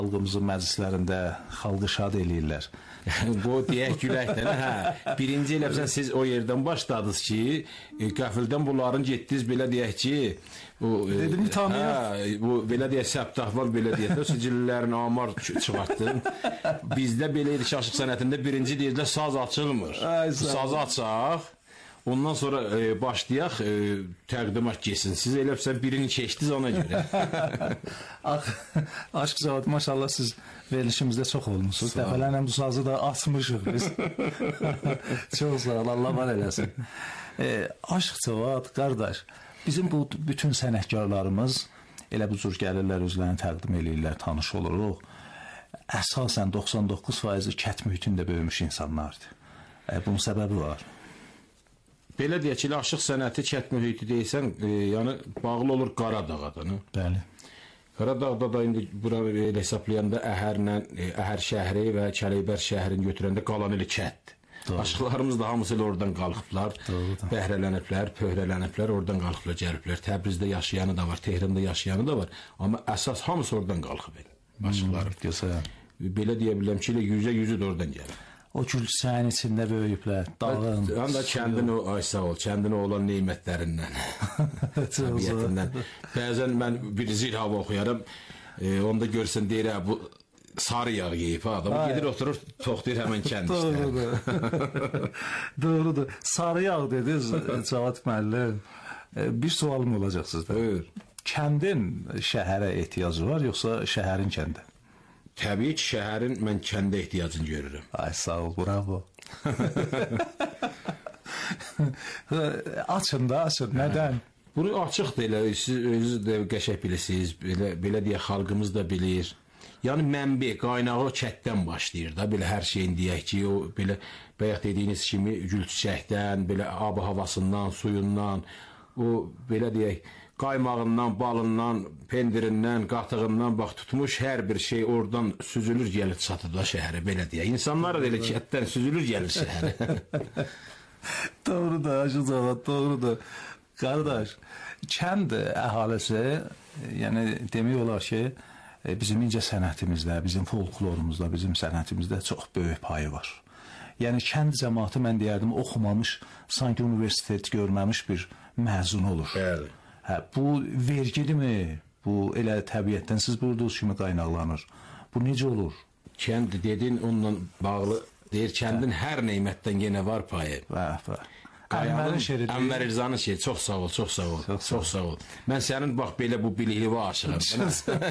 xalqımızın məclislərində xalqı şad eləyirlər. Bu deyək güləkdən, hə. Birinci eləbsən siz o yerdən başladınız ki, qəfildən bunların getdiniz, belə deyək ki, dedim tanıyaq. Bu belə deyək səbtahval belə deyək, o sicillərin amar çıxartdın. Bizdə belə idi ki, aşıq sənətində birinci deyirlər saz açılmır. Sazı açaq. Ondan sonra başlayaq, təqdimat geçsin. Siz eləbsən birini keçdiniz ona görə. Aşıq Cavad, maşallah siz verilişimizdə çox olmuşsunuz. Dəfələrlə bu sazı da açmışıq biz. Çox sağ ol, Allah var eləsin. Aşıq Cavad, qardaş, bizim bu bütün sənətkarlarımız elə bu cür gəlirlər, özlərini təqdim eləyirlər, tanış oluruq. Əsasən 99% kət mühitində böyümüş insanlardır. Bunun səbəbi var. Belə deyək ki, aşıq sənəti kət mühiti deyilsən, yəni bağlı olur Qaradağa da. Bəli. Qaradağda da indi bura hesablayanda Əhər şəhri və Kələybər şəhrini götürəndə qalan elə kətdir. Aşıqlarımız da hamısı ilə oradan qalxıblar, bəhrələniblər, pöhrələniblər, oradan qalxıblar, gəliblər. Təbrizdə yaşayanı da var, Tehranda yaşayanı da var. Amma əsas hamısı oradan qalxıb aşıqlarım. Belə deyə biləm ki, %100'ü də oradan gəlir. O gülçəyin içində böyüyüblər, dağın. Həm də kəndin o, ay sağ ol, kəndin olan neymətlərindən, təbiyyətindən. Bəzən mən bir zil hava oxuyaram, onda görsən deyir, bu sarı yağ yeyib, adam gedir oturur, toxtayır həmən kənd işlər. Doğrudur. Sarı yağ dediniz, Cavad müəllim. Bir sualım olacaq sizdə. Buyur. Kəndin şəhərə ehtiyacı var, yoxsa şəhərin kəndə? Təbii ki, şəhərin mən kəndə ehtiyacını görürüm. Ay, sağ ol, bravo. Açın da, açın. Nədən? Bunu açıqdır elə, siz özünüz də qəşək bilirsiniz, belə deyək, xalqımız da bilir. Yəni, mənbə, qaynağı o kətdən başlayır da, belə hər şeyin deyək ki, o belə, bayaq dediyiniz kimi, gül çiçəkdən, belə abı havasından, suyundan, o, belə deyək, qaymağından, balından, pendirindən, qatığından, bax, tutmuş hər bir şey oradan süzülür, gəlir çatır da şəhərə, belə deyək. İnsanlar da elə kətdən süzülür, gəlir şəhərə. Doğrudur, Aşıq Cavad, doğrudur. Qardaş, kənd əhalisi, yəni demək olar ki, bizim incə sənətimizdə, bizim folklorumuzda, bizim sənətimizdə çox böyük payı var. Yəni, kənd cəmaatı, mən deyərdim, oxumamış, sanki universitet görməmiş bir məzun olur. Bəli. Hə, bu vergilimi, bu elə təbiətdən siz buyurduğunuz kimi qaynaqlanır. Bu necə olur? Kənd dedin, onunla bağlı, deyir, kəndin hər neymətdən yenə var payı. Ənvər İrzanın şeiri, çox sağ ol, çox sağ ol, çox sağ ol. Mən sənin, bax, belə bu bilikli aşığım.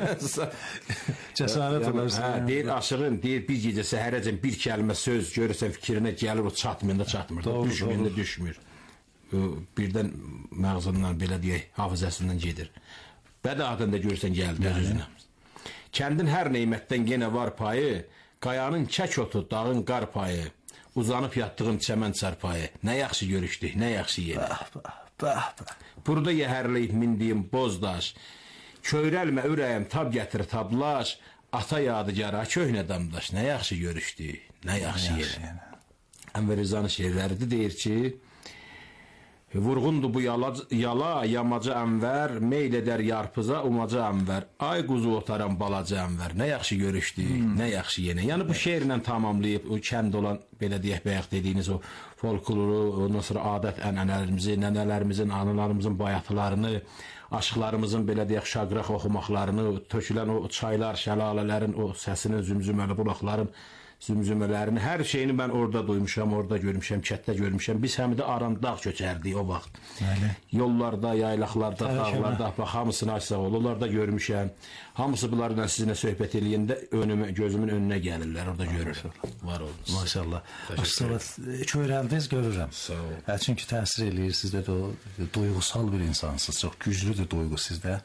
Cəsarət olarsan. Deyir, aşığın, deyir, bir gecə səhərəcən bir kəlmə söz görürsən fikrinə gəlir, o çatmayında çatmır, düşməyində düşmür. Birdən məğzından, belə deyək, hafizəsindən gedir. Bədaətən də görürsən gəldi özünə. Kəndin hər neymətdən yenə var payı, qayanın kək otu, dağın qar payı, uzanıb yatdığım çəmən çarpayı, nə yaxşı görüşdük, nə yaxşı yenə. Burada yəhərləyib mindiyim bozdaş, köyrəlmə ürəyim tab gətir tablaş, ata yadıgara köhnə damdaş, nə yaxşı görüşdük, nə yaxşı yenə. Ənvər İrzanın şeirləridir, deyir ki, vurğundu bu yala, yamacı Ənvər, meyl edər yarpıza, umaca Ənvər, ay quzu otaram balaca Ənvər, nə yaxşı görüşdük, nə yaxşı yenə. Yəni bu şeirlə tamamlayıb, o kənd olan, belə deyək, bəyək dediyiniz o folkloru, ondan sonra adət ənənələrimizi, nənələrimizin, anılarımızın bayatılarını, aşıqlarımızın, belə deyək, şaqraq oxumaqlarını, tökülən o çaylar, şəlalələrin, o səsinin, zümzüməli bulaqların, zümzümələrini, hər şeyini mən orada duymuşam, orada görmüşəm, kətdə görmüşəm. Biz həm də Arandağ köçərdik o vaxt. Yollarda, yaylaqlarda, dağlarda, bax, hamısını açsaq ol, onlarda görmüşəm. Hamısı bunlarla sizinlə söhbət eləyəndə gözümün önünə gəlirlər, orada görürəm. Var olunuz. Maşallah. Aşıq, köyrəldiniz, görürəm. Sağ ol. Çünki təsir eləyir, sizdə də o duyğusal bir insansınız, çox güclüdür duyğu sizdə.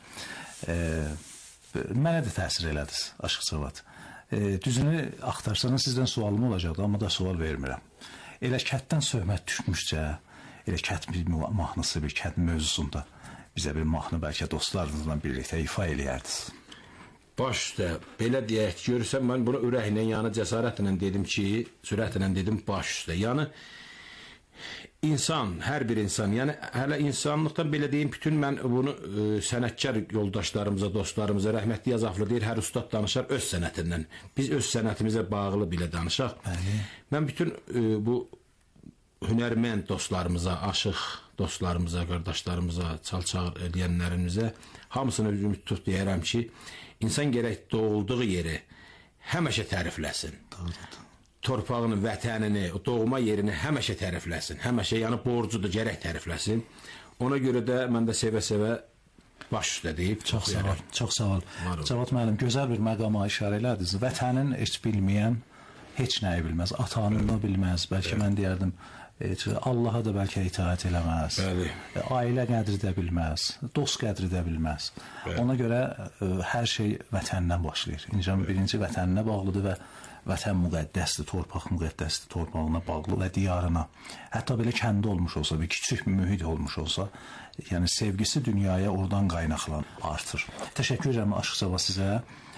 Mənə də təsir elədiniz, Aşıq Cavad. Düzünü axtarsanız sizdən sualım olacaqdı, amma da sual vermirəm. Elə kətdən söhbət düşmüşcə, elə kət bir mahnısı, bir kət mövzusunda bizə bir mahnı bəlkə dostlarınızla birlikdə ifa eləyərdiniz. Baş üstə, belə deyək, görürsən, mən bunu ürəklə, yəni cəsarətlə dedim ki, sürətlə dedim baş üstə. Yəni, insan, hər bir insan, yəni hələ insanlıqdan belə deyim, bütün mən bunu sənətkar yoldaşlarımıza, dostlarımıza, rəhmətli Yazaflı deyir, hər ustad danışar öz sənətindən. Biz öz sənətimizə bağlı belə danışaq. Mən bütün bu hünərmənd dostlarımıza, aşıq dostlarımıza, qardaşlarımıza, çal-çağır eləyənlərimizə hamısını ümid tutub deyərəm ki, insan gərək doğulduğu yeri həmişə tərifləsin. Torpağını, vətənini, doğma yerini həmişə tərifləsin. Həmişə, yəni borcudur, gərək tərifləsin. Ona görə də mən də sevə-sevə baş üstə deyib. Çox sağ ol, çox sağ ol. Cavad müəllim, gözəl bir məqama işarə elədiniz. Vətənin heç bilməyən heç nəyi bilməz. Atanını bilməz, bəlkə mən deyərdim, Allaha da bəlkə itaət eləməz. Ailə qədri də bilməz, dost qədri də bilməz. Ona görə hər şey vətəndən başlayır. İnsan birinci vətəninə bağlıdır və vətən müqəddəsdir, torpaq müqəddəsdir, torpağına bağlı və diyarına. Hətta belə kəndi olmuş olsa, bir kiçik bir mühit olmuş olsa, yəni sevgisi dünyaya oradan qaynaqlan artır. Təşəkkür edirəm Aşıq Cavad sizə.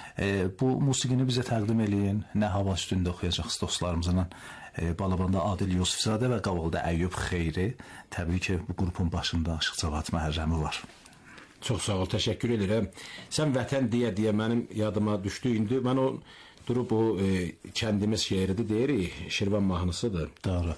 Bu musiqini bizə təqdim eləyin. Nə hava üstündə oxuyacaqsınız dostlarımızla. Balabanda Adil Yusufzadə və Qavalda Əyyub Xeyri. Təbii ki, bu qrupun başında Aşıq Cavad Məhərrəmi var. Çox sağ ol, təşəkkür edirəm. Sən vətən deyə mənim yadıma düşdü. İndi mən o durub o kəndimiz şeiridir deyirik, Şirvan mahnısıdır. Doğru.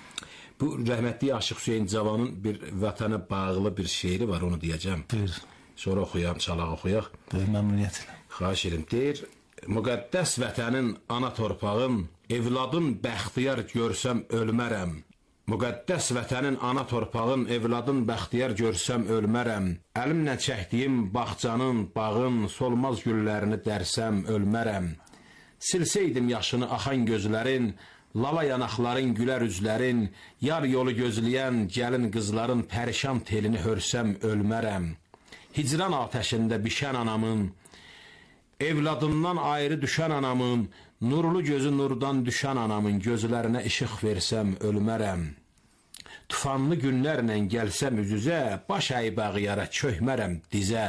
Bu rəhmətli Aşıq Hüseyin Cavanın bir vətənə bağlı bir şeiri var, onu deyəcəm. Buyur. Sonra oxuyaq, çalaq oxuyaq. Buyur, məmnuniyyətlə. Xahiş edirəm. Deyir, müqəddəs vətənin ana torpağın, evladın bəxtiyar görsəm ölmərəm. Müqəddəs vətənin ana torpağın, evladın bəxtiyar görsəm ölmərəm. Əlimlə çəkdiyim bağçanın, bağın, solmaz güllərini dərsəm ölmərəm. Silsəydim yaşını axan gözlərin, lala yanaqların, gülər üzlərin, yar yolu gözləyən gəlin qızların pərişan telini hörsəm ölmərəm. Hicran atəşində bişən anamın, evladından ayrı düşən anamın, nurlu gözü nurdan düşən anamın gözlərinə işıq versəm ölmərəm. Tufanlı günlərlə gəlsəm üzüzə, baş əybəğiyara çökmərəm dizə.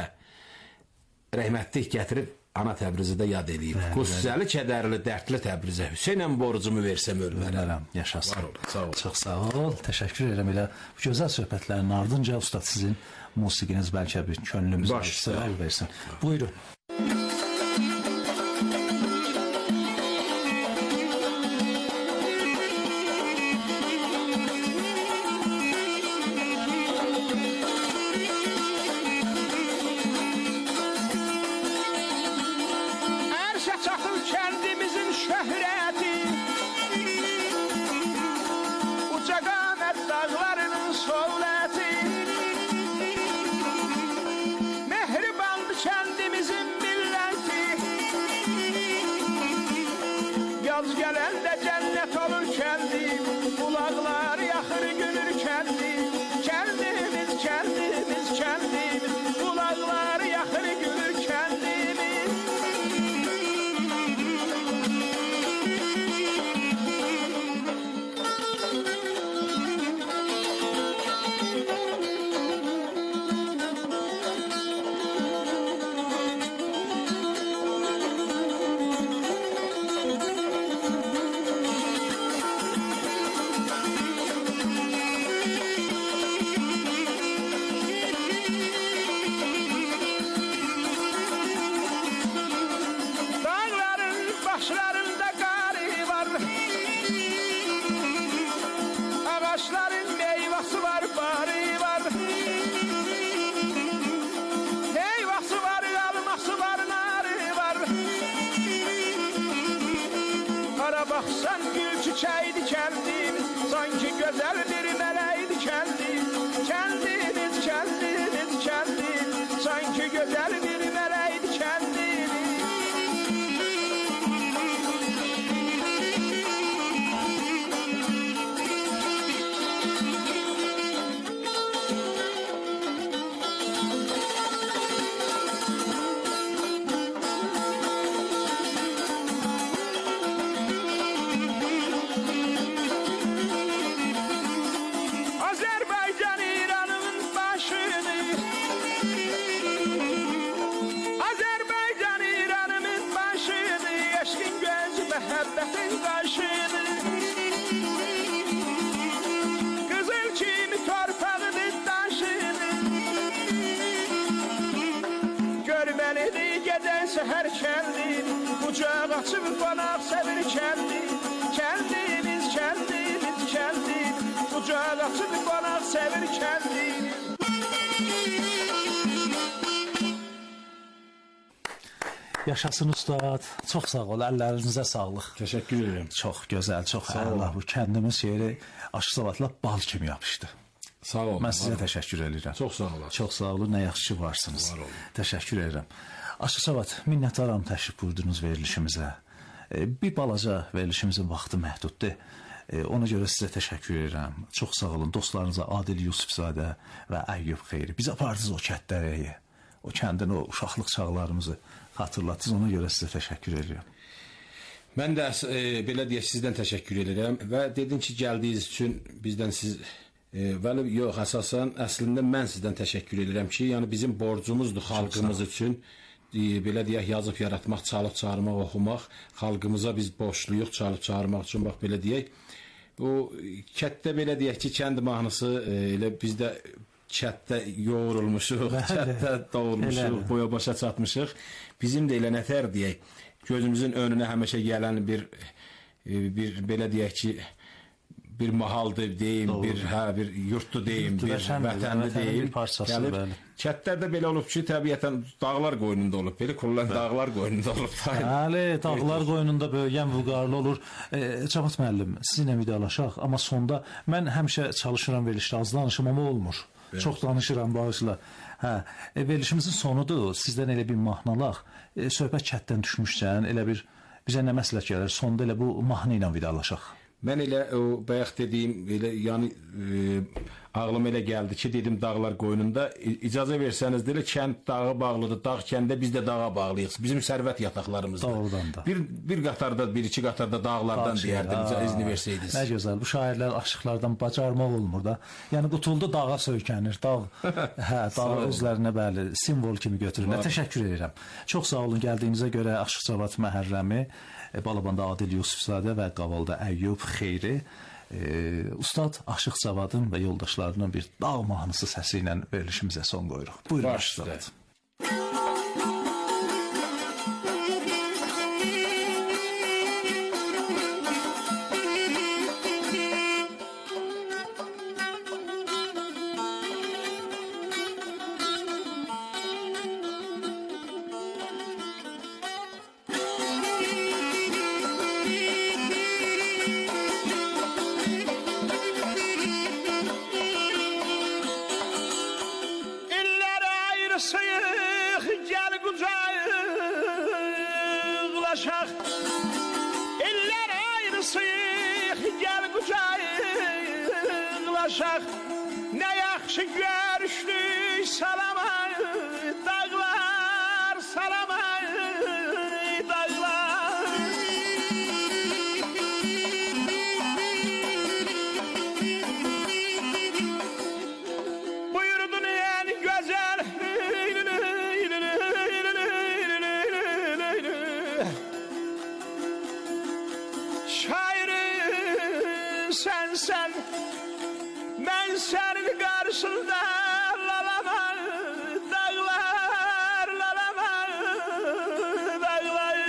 Rəhmətlik gətirib ana Təbrizidə yad eləyib. Qüssəli, kədərli, dərdli Təbrizə Hüseynən borcumu versəm ölmərəm. Yaşasın. Var ol, sağ ol. Çox sağ ol. Təşəkkür edirəm elə bu gözəl söhbətlərin ardınca ustad sizin musiqiniz bəlkə bir könlümüzə səbəb versin. Buyurun. Qucaq açıb qonaq sevir kəndimiz, qucaq açıb qonaq sevir kəndimiz. Yaşasın ustad. Çox sağ ol. Əllərinizə sağlıq. Təşəkkür edirəm. Çox gözəl, çox əla. Bu kəndimiz şeiri Aşıq Savadla bal kimi yapışdı. Sağ olun. Mən sizə təşəkkür edirəm. Çox sağ olun. Çox sağ olun. Nə yaxşı ki varsınız. Var olun. Təşəkkür edirəm. Aşıq Savad, minnətdaram təşrif buyurdunuz verilişimizə. Bir balaca verilişimizin vaxtı məhduddur. Ona görə sizə təşəkkür edirəm. Çox sağ olun. Dostlarınıza Adil Yusufzadə və Əyyub Xeyri. Biz apardınız o kəndlərəyə. O kəndin o uşaqlıq çağlarımızı xatırlatdınız. Ona görə sizə təşəkkür edirəm. Mən də belə deyək sizdən təşəkkür edirəm və dedim ki, gəldiyiniz üçün bizdən siz vəli yox, əsasən əslində mən sizdən təşəkkür edirəm ki, yəni bizim borcumuzdur xalqımız üçün. Belə deyək, yazıb yaratmaq, çalıb çağırmaq, oxumaq, xalqımıza biz borcluyuq çalıb çağırmaq üçün, bax belə deyək. O kətdə belə deyək ki, kənd mahnısı elə bizdə kətdə yoğurulmuşuq, kətdə doğulmuşuq, boya başa çatmışıq. Bizim də elə nətər deyək, gözümüzün önünə həmişə gələn bir belə deyək ki, bir mahaldır deyim, bir yurtdu deyim, bir vətənli deyim. Kətlərdə belə olub ki, təbiətən dağlar qoynunda olub, belə kurulan dağlar qoynunda olub. Bəli, dağlar qoynunda böyüyən vüqarlı olur. Cavad müəllim, sizinlə vidalaşaq, amma sonda mən həmişə çalışıram verilişdə, az danışım, amma olmur. Çox danışıram bağışla. Verilişimizin sonudur, sizdən elə bir mahnalaq, söhbət kətdən düşmüşkən, elə bir bizə nə məsləhət gəlir, sonda elə bu mahnı ilə vidalaşaq. Mən elə o bayaq dediyim, elə yəni ağlıma elə gəldi ki, dedim dağlar qoynunda, icazə versəniz də elə kənd dağı bağlıdır, dağ kəndə biz də dağa bağlıyıq. Bizim sərvət yataqlarımızdır. Doğrudan da. Bir qatarda, bir iki qatarda dağlardan deyərdim, izni versəydiniz. Nə gözəl, bu şairlər aşıqlardan bacarmaq olmur da. Yəni qutuldu dağa söykənir, dağ, dağ özlərinə bəli, simvol kimi götürür. Təşəkkür edirəm. Çox sağ olun gəldiyinizə görə Aşıq Cavad Məhərrəmi, Balabanda Adil Yusufzadə və Qavalda Əyyub Xeyri, Ustad Aşıq Cavadın və yoldaşlarının bir dağ mahnısı səsi ilə verilişimizə son qoyuruq. Buyurun Aşıq Cavad. Nə yaxşı görüşdük, salama dağlar, salama dağlar. Buyurdun en güzel şairim sen. Ben senin karşında lalama dağlar, lalama dağlar.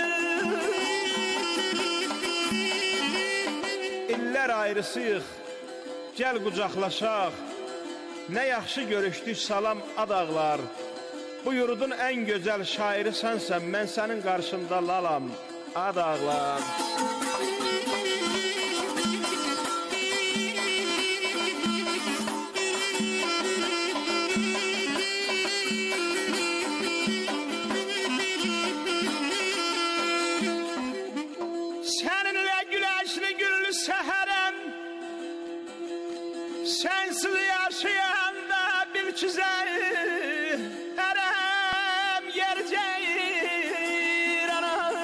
İllər ayrısıyıq, gel qucaqlaşaq. Ne yaxşı görüşdük, salam adağlar. Bu yurdun en güzel şairi sensen, ben senin karşında lalam adağlar. Sensiz yaşayan da bir çizer erem yerceyir ana.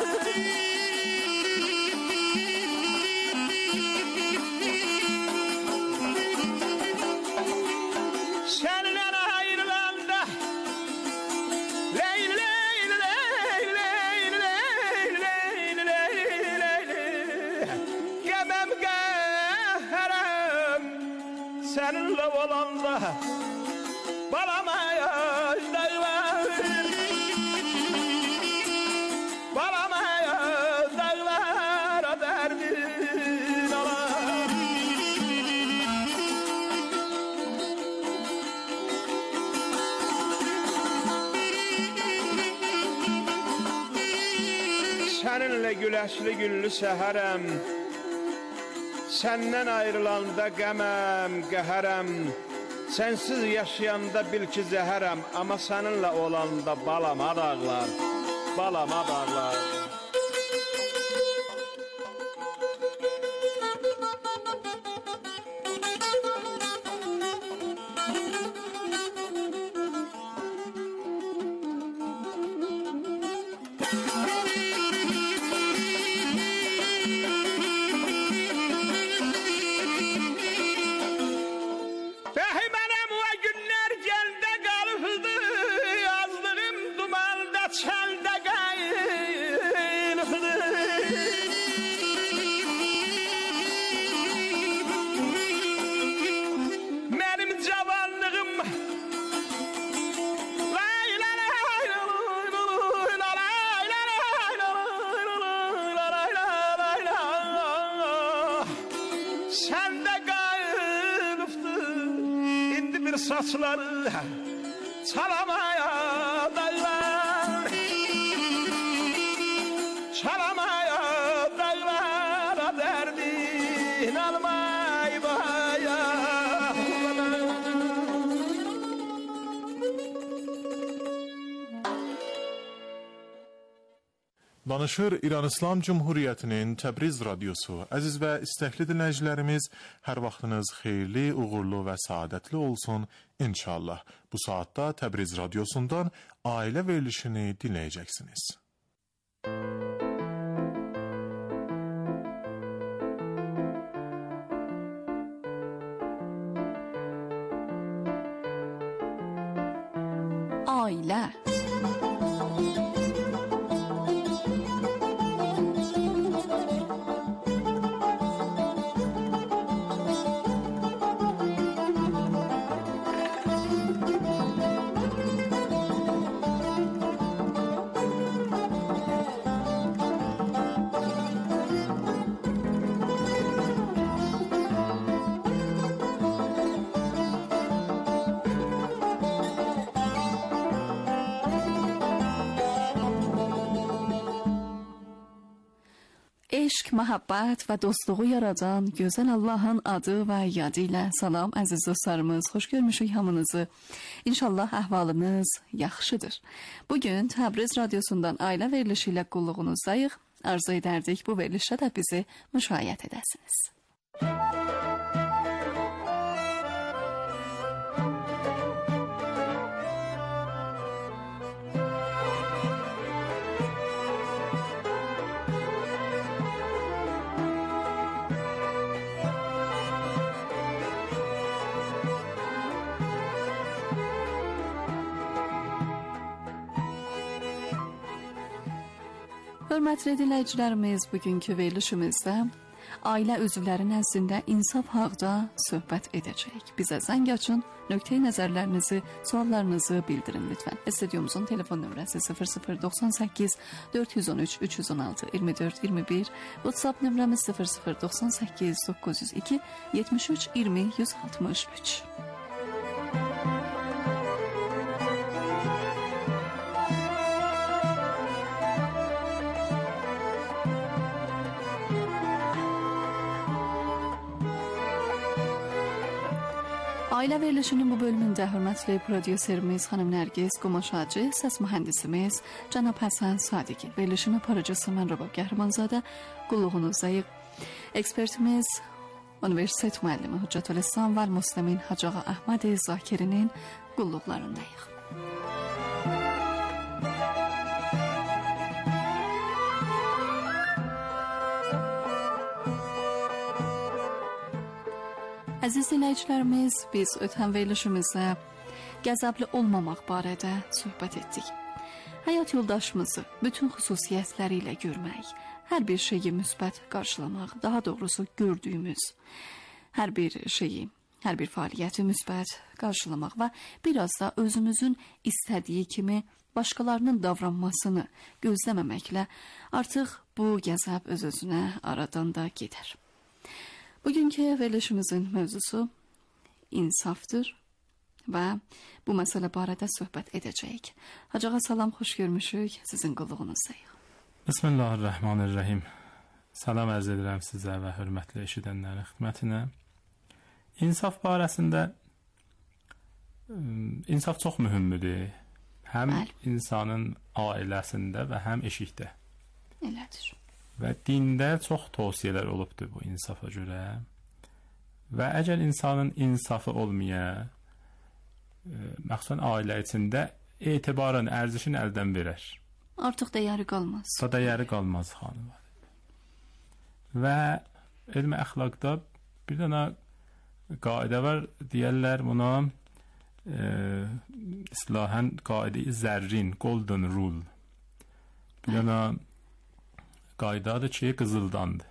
Seninle ayrılan da leyli leyli leyli leyli leyli leyli leyli gemem geherem seninle olan da balamaya dağlar, balamaya Səninlə güləşli güllü səhərəm, səndən ayrılanda qəməm, qəhərəm, sənsiz yaşayanda bil ki zəhərəm, amma səninlə olanda balama dağlar, balama dağlar. Saçları çalamaya dağlar, çalamaya dağlar, derdin almay baya. Danışır İran İslam Cumhuriyyətinin Təbriz radiosu. Əziz və istəkli dinləyicilərimiz, hər vaxtınız xeyirli, uğurlu və saadətli olsun inşallah. Bu saatda Təbriz radiosundan ailə verilişini dinləyəcəksiniz. Ailə. Eşq, məhəbbət və dostluğu yaradan gözəl Allahın adı və yadı ilə salam əziz dostlarımız, xoş görmüşük hamınızı. İnşallah əhvalınız yaxşıdır. Bugün Təbriz radiosundan ailə verilişi ilə qulluğunuzdayıq. Arzu edərdik bu verilişdə də bizi müşayiət edəsiniz. Hörmətli dinləyicilərimiz, bugünkü verilişimizdə ailə üzvləri nəzdində insaf haqda söhbət edəcəyik. Bizə zəng açın, nöqteyi nəzərlərinizi, suallarınızı bildirin lütfən. Studiomuzun telefon nömrəsi 0098 413 316 24 21, WhatsApp nömrəmiz 0098 902 73 20 163. Ailə verilişinin bu bölümündə hörmətli prodüserimiz xanım Nərgiz Qumaşacı, səs mühəndisimiz cənab Həsən Sadiqi, verilişin aparıcısı mən Rəbab Qəhrəmanzadə, qulluğunuzdayıq. Ekspertimiz Universitet müəllimi Hüccətülislam və Müsləmin Hacıağa Əhməd Zakirinin qulluqlarındayıq. Əziz dinləyicilərimiz, biz ötən verilişimizdə qəzəbli olmamaq barədə söhbət etdik. Həyat yoldaşımızı bütün xüsusiyyətləri ilə görmək, hər bir şeyi müsbət qarşılamaq, daha doğrusu gördüyümüz hər bir şeyi, hər bir fəaliyyəti müsbət qarşılamaq və biraz da özümüzün istədiyi kimi başqalarının davranmasını gözləməməklə artıq bu qəzəb öz-özünə aradan da gedər. Bugünkü verilişimizin mövzusu insafdır və bu məsələ barədə söhbət edəcəyik. Hacıağa salam, xoş görmüşük, sizin qulluğunuzdayıq. Bismillahirrahmanirrahim. Salam ərz edirəm sizə və hörmətli eşidənlərin xidmətinə. İnsaf barəsində insaf çox mühümdür. Həm insanın ailəsində və həm eşikdə. Elədir. Və dində çox tövsiyələr olubdur bu insafa görə. Və əgər insanın insafı olmaya, məxsusən ailə içində etibarən ərzişini əldən verər. Artıq dəyəri qalmaz. Dəyəri qalmaz xanım. Və elm əxlaqda bir dənə qaidə var, deyərlər buna islahan qaidə-i zərrin, golden rule. Bir dənə qaydadır ki, qızıldandır.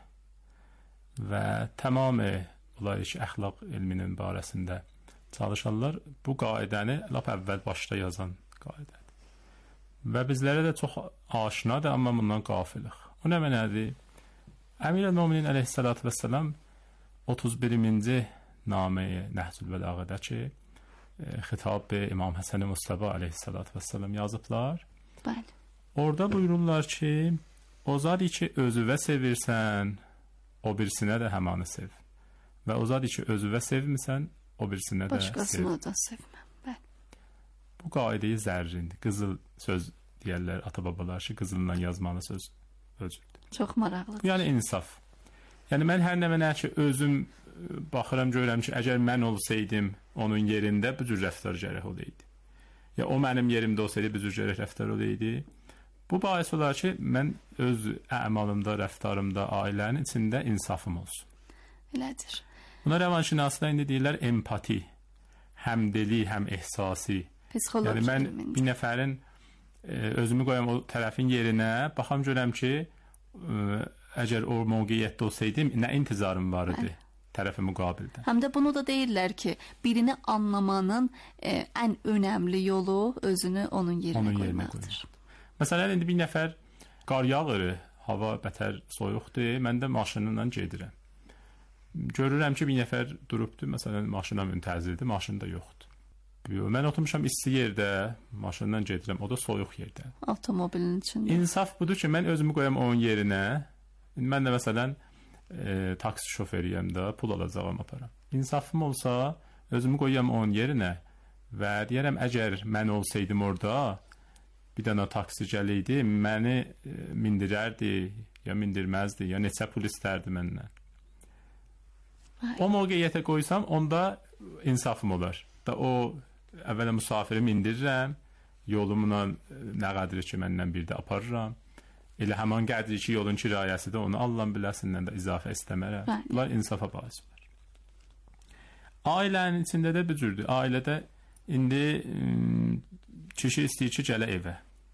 Və tamamı bunlar ki, əxlaq elminin barəsində çalışanlar bu qaidəni lap əvvəl başda yazan qaidədir. Və bizlərə də çox aşinadır, amma bundan qafilik. O nə mənədir? Əmir-el-Möminin əleyhissalatu vəssalam 31-ci naməyə Nəhcül Bəlağədə ki, xitab İmam Həsən Mustafa əleyhissalatu vəssalam yazıblar. Bəli. Orada buyururlar ki, o zadi ki, özüvə sevirsən, o birisinə də həmanı sev. Və o zadi ki, özüvə sevmirsən, o birisinə də sev. Başqasını da sevmə. Bəli. Bu qaidə-i zərrindir. Qızıl söz deyərlər ata-babalar ki, qızılla yazmalı söz özüdür. Çox maraqlıdır. Yəni insaf. Yəni mən hər nə mənə ki, özüm baxıram, görürəm ki, əgər mən olsaydım onun yerində bu cür rəftar gərək olaydı. Ya o mənim yerimdə olsaydı bu cür gərək rəftar olaydı. Bu bahis olar ki, mən öz əmalımda, rəftarımda, ailənin içində insafım olsun. Elədir. Buna rəvanşünaslar indi deyirlər empati. Həm dili, həm ehsasi. Psixoloji. Yəni mən bir nəfərin özümü qoyam o tərəfin yerinə, baxam görəm ki, əgər o mövqeyiyyətdə olsaydım, nə intizarım var idi tərəfi müqabildə. Həm də bunu da deyirlər ki, birini anlamanın ən önəmli yolu özünü onun yerinə qoymaqdır. Məsələn, indi bir nəfər qar yağır, hava bətər soyuqdur, mən də maşınla gedirəm. Görürəm ki, bir nəfər durubdur, məsələn, maşına müntəzirdir, maşın da yoxdur. Mən oturmuşam isti yerdə, maşınla gedirəm, o da soyuq yerdə. Avtomobilin içində. İnsaf budur ki, mən özümü qoyam onun yerinə. Mən də məsələn taksi şoferiyəm də, pul alacağam, aparam. İnsafım olsa, özümü qoyam onun yerinə və deyərəm, əgər mən olsaydım orada, bir dənə taksi gələydi, məni mindirərdi, ya mindirməzdi, ya neçə pul istərdi məndən. O mövqeyiyyətə qoysam, onda insafım olar. Da o əvvələ müsafiri mindirirəm, yolumla nə qədri ki, məndən bir də aparıram. Elə həman qədri ki, yolun kirayəsi də onu Allahın biləsindən də izafə istəmərəm. Bunlar insafa bahis olar. Ailənin içində də bu cürdür. Ailədə indi kişi istəyir ki, gələ evə.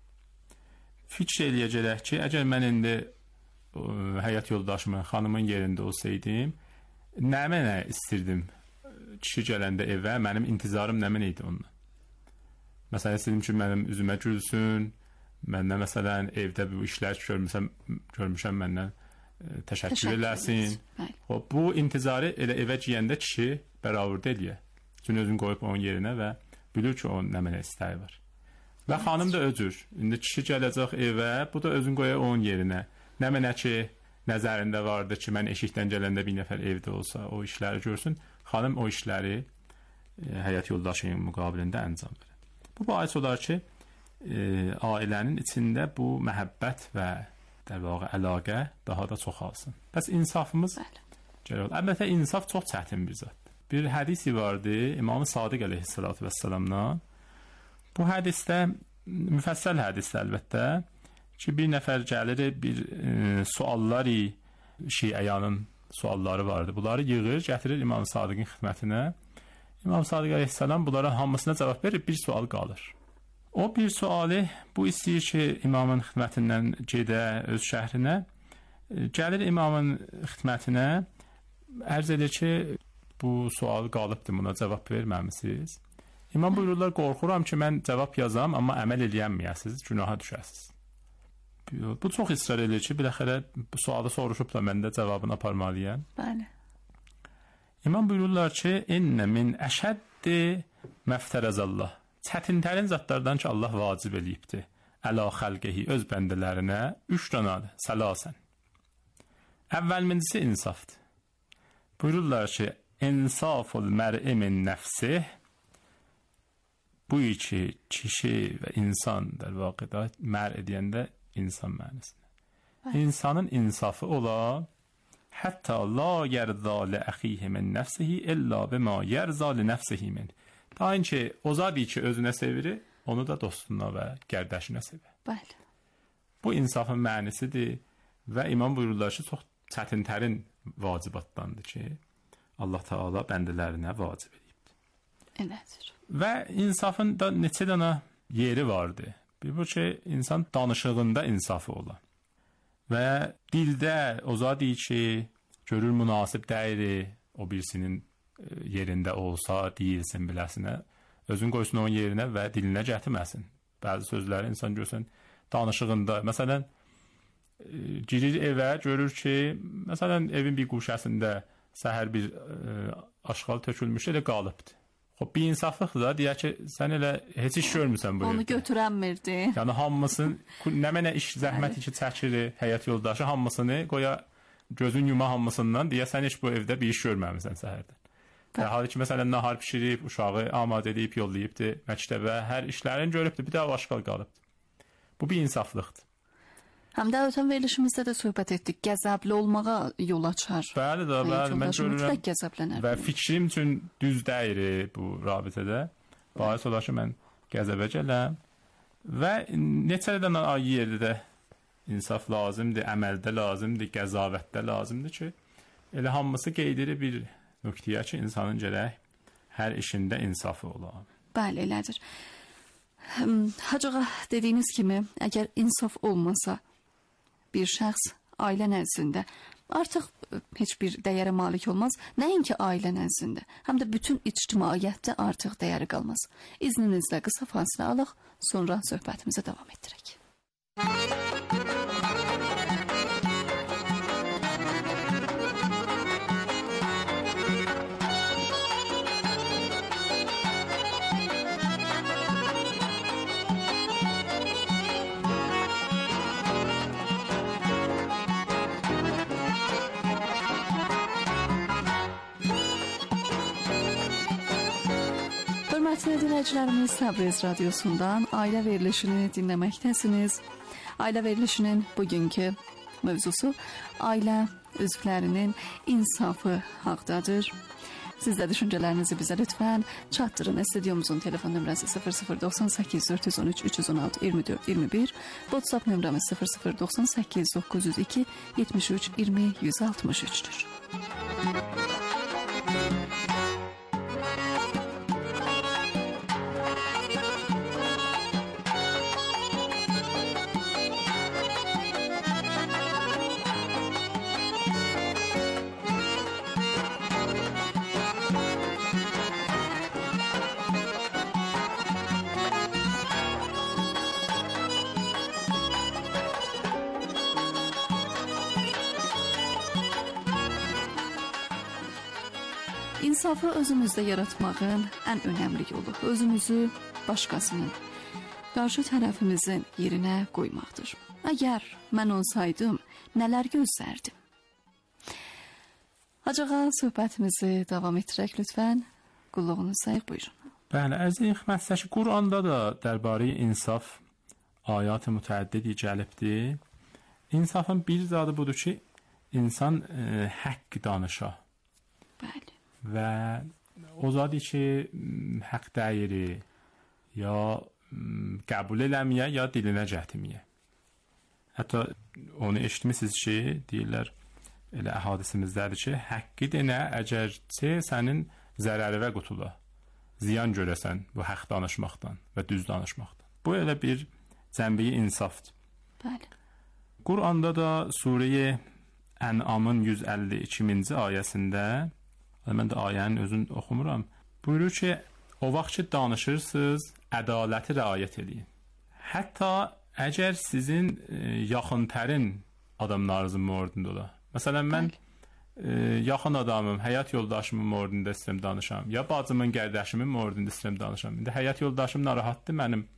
Fikr eləyəcək ki, əgər mən indi həyat yoldaşımın, xanımın yerində olsaydım, nə mənə istirdim kişi gələndə evə, mənim intizarım nə mənə idi ondan. Məsələn, istədim ki, mənim üzümə gülsün, məndən məsələn, evdə bu işlər görmüşəm məndən təşəkkür eləsin. Bu intizarı elə evə giyəndə kişi bərabərdə eləyə. Çünki özünü qoyub onun yerinə və bilir ki, onun nə mənə istəyi var. Və xanım da öcür. İndi kişi gələcək evə, bu da özünü qoyur onun yerinə. Nə mənə ki, nəzərində vardı ki, mən eşikdən gələndə bir nəfər evdə olsa, o işləri görsün. Xanım o işləri həyat yoldaşının müqabilində əncam verir. Bu bahis olar ki, ailənin içində bu məhəbbət və əlaqə daha da çoxalsın. Bəs insafımız gəlir. Əlbəttə, insaf çox çətin bir zat. Bir hədisi vardı İmam-ı Sadiq əleyhissalatu vəssalamdan. Bu hədisdə, müfəssəl hədisdə əlbəttə, ki, bir nəfər gəlir, bir sualları, şiəyanın sualları vardı. Bunları yığır, gətirir İmam-ı Sadiqin xidmətinə. İmam-ı Sadiq əleyhissalam bunlara hamısına cavab verir, bir sual qalır. O bir sualı, bu istəyir ki, imamın xidmətindən gedə öz şəhrinə, gəlir imamın xidmətinə, ərz edir ki, bu sual qalıbdır, buna cavab verməmisiniz. İmam buyururlar, qorxuram ki, mən cavab yazam, amma əməl eləyənməyəsiniz, günaha düşəsiniz. Bu çox israr edir ki, biləxərə bu sualı soruşub da mən də cavabını aparmalıyam. Bəli. İmam buyururlar ki, İnnə min əşəddi məftərəzəllah. Çətinlərin zatlardan ki, Allah vacib eləyibdir. əla xəlqihi öz bəndələrinə 3 danadır, səlasən. Əvvəlmincisi insafdır. Buyururlar ki, insaful mər'i min nəfsih, bu iki kişi və insan der vaqidə mər edəndə insan mənasında. İnsanın insafı ola, hətta la yerza li əxihi min nəfsihi illa bima yerza li nəfsihi min. Daim ki, o zadi ki özünə sevir, onu da dostuna və gərdəşinə sevir. Bəli. Bu insafın mənisidir və imam buyururlar ki, çox çətin-tərin vacibatdandır ki, Allah Teala bəndələrinə vacib edibdir. Elədir. Və insafın da neçə dənə yeri vardı. Bir bu ki, insan danışığında insafı ola. Və dildə o zadi ki, görür münasib dəyri, o birisinin yerində olsa, deyilsin biləsinə, özün qoysun onun yerinə və dilinə gətirməsin. Bəzi sözləri insan görsən danışığında, məsələn, girir evə, görür ki, məsələn, evin bir quşəsində səhər bir aşqal tökülmüş, elə qalıbdır. Xoş, bir insaflıqdır da, deyək ki, sən elə heç iş görmürsən bu evdə. Onu götürənmirdi. Yəni, hamısın, nə mənə iş zəhməti ki, çəkir həyat yoldaşı, hamısını qoya, gözün yuma hamısından, deyə sən heç bu evdə bir iş görməmisən səhərdən. Və halı ki, məsələn, nahar pişirib, uşağı amad edib, yollayıbdır məktəbə, hər işlərini görübdür, bir daha aşqal qalıbdır. Bu bir insaflıqdır. Həm də ötən verilişimizdə də söhbət etdik, qəzəbli olmağa yol açar. Bəli də, bəli, mən görürəm qəzəblənər. Və fikrim üçün düz deyir bu rabitədə. Bahis olar ki, mən qəzəbə gələm və neçə dənə ayə yerdə də insaf lazımdır, əməldə lazımdır, qəzavətdə lazımdır ki, elə hamısı qeyd edir bir nöqtəyə ki, insanın gərək hər işində insafı ola. Bəli, elədir. Hacığa dediyiniz kimi, əgər insaf olmasa, bir şəxs ailə nəzdində artıq heç bir dəyərə malik olmaz. Nəinki ailə nəzdində, həm də bütün ictimaiyyətdə artıq dəyəri qalmaz. İzninizlə qısa fasilə alaq, sonra söhbətimizə davam etdirək. Hörmətli dinləyicilərimiz, Təbriz radiosundan ailə verilişini dinləməkdəsiniz. Ailə verilişinin bugünkü mövzusu ailə üzvlərinin insafı haqdadır. Siz də düşüncələrinizi bizə lütfən çatdırın. Studiomuzun telefon nömrəsi 0098 413 316 24 21, WhatsApp nömrəmiz 0098 902 73 20 163'dür. İnsafı özümüzdə yaratmağın ən önəmli yolu özümüzü başqasının, qarşı tərəfimizin yerinə qoymaqdır. Əgər mən olsaydım, nələr gözlərdim? Hacığa söhbətimizi davam etdirək lütfən. Qulluğunuz sayıq, buyurun. Bəli, əziz xidmətçi, Quranda da dərbarı insaf ayat-ı mütəəddidi gəlibdir. İnsafın bir zadı budur ki, insan haqq danışa. Bəli. Və o zadı ki, haqq dəyiri ya qəbul eləməyə, ya dilinə gətirməyə. Hətta onu eşitmişsiniz ki, deyirlər, elə əhadisimizdədir ki, haqqı denə, əgərçi sənin zərərivə qutula, ziyan görəsən bu haqq danışmaqdan və düz danışmaqdan. Bu elə bir cəmbi insafdır. Bəli. Quranda da Surə-i Ən'amın 152-ci ayəsində, mən də ayənin özünü oxumuram, buyurur ki, o vaxt ki danışırsınız, ədaləti rəayət edin. Hətta əgər sizin yaxın-tərin adamlarınızın mövrdində ola. Məsələn, mən yaxın adamım, həyat yoldaşımın mövrdündə istəyirəm danışam, ya bacımın, qərdəşimin mövrdündə istəyirəm danışam. İndi həyat yoldaşım narahatdır mənim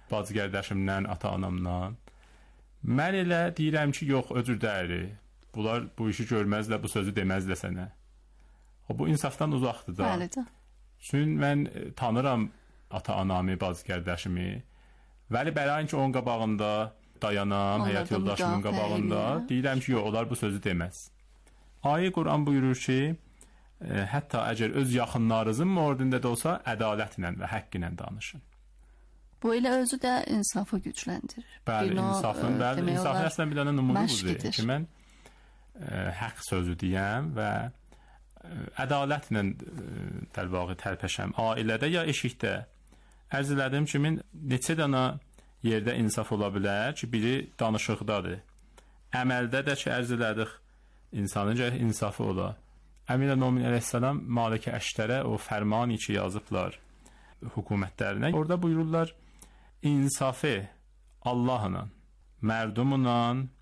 bacı qardaşımdan, ata-anamdan. Mən elə deyirəm ki, yox, özür dilərim. Bunlar bu işi görməzlər, bu sözü deməzlər sənə. Bu insafdan uzaqdır da. Bəli. Çünki mən tanıram ata-anamı, bacı qardaşımı. Vəli bəlayin ki, onun qabağında dayanam, həyat yoldaşımın qabağında. Deyirəm ki, yox, onlar bu sözü deməz. Ayə Quran buyurur ki, hətta əgər öz yaxınlarınızın mordində də olsa, ədalətlə və haqq ilə danışın. Bu elə özü də insafı gücləndirir. Bəli, insafın, bəli, insafın əslən bir dənə numudu budur ki, mən haqq sözü deyəm və ədalətlə dəlvağı tərpəşəm. Ailədə ya eşikdə ərz elədim ki, mən neçə dənə yerdə insaf ola bilər ki, biri danışıqdadır. Əməldə də ki, ərz elədik, insanın gərək insafı ola. Əmir Momin əleyhissalam Malik Əştərə o fərmanı ki yazıblar hökumətlərinə. Orada buyururlar, insafı Allahla, mərdumla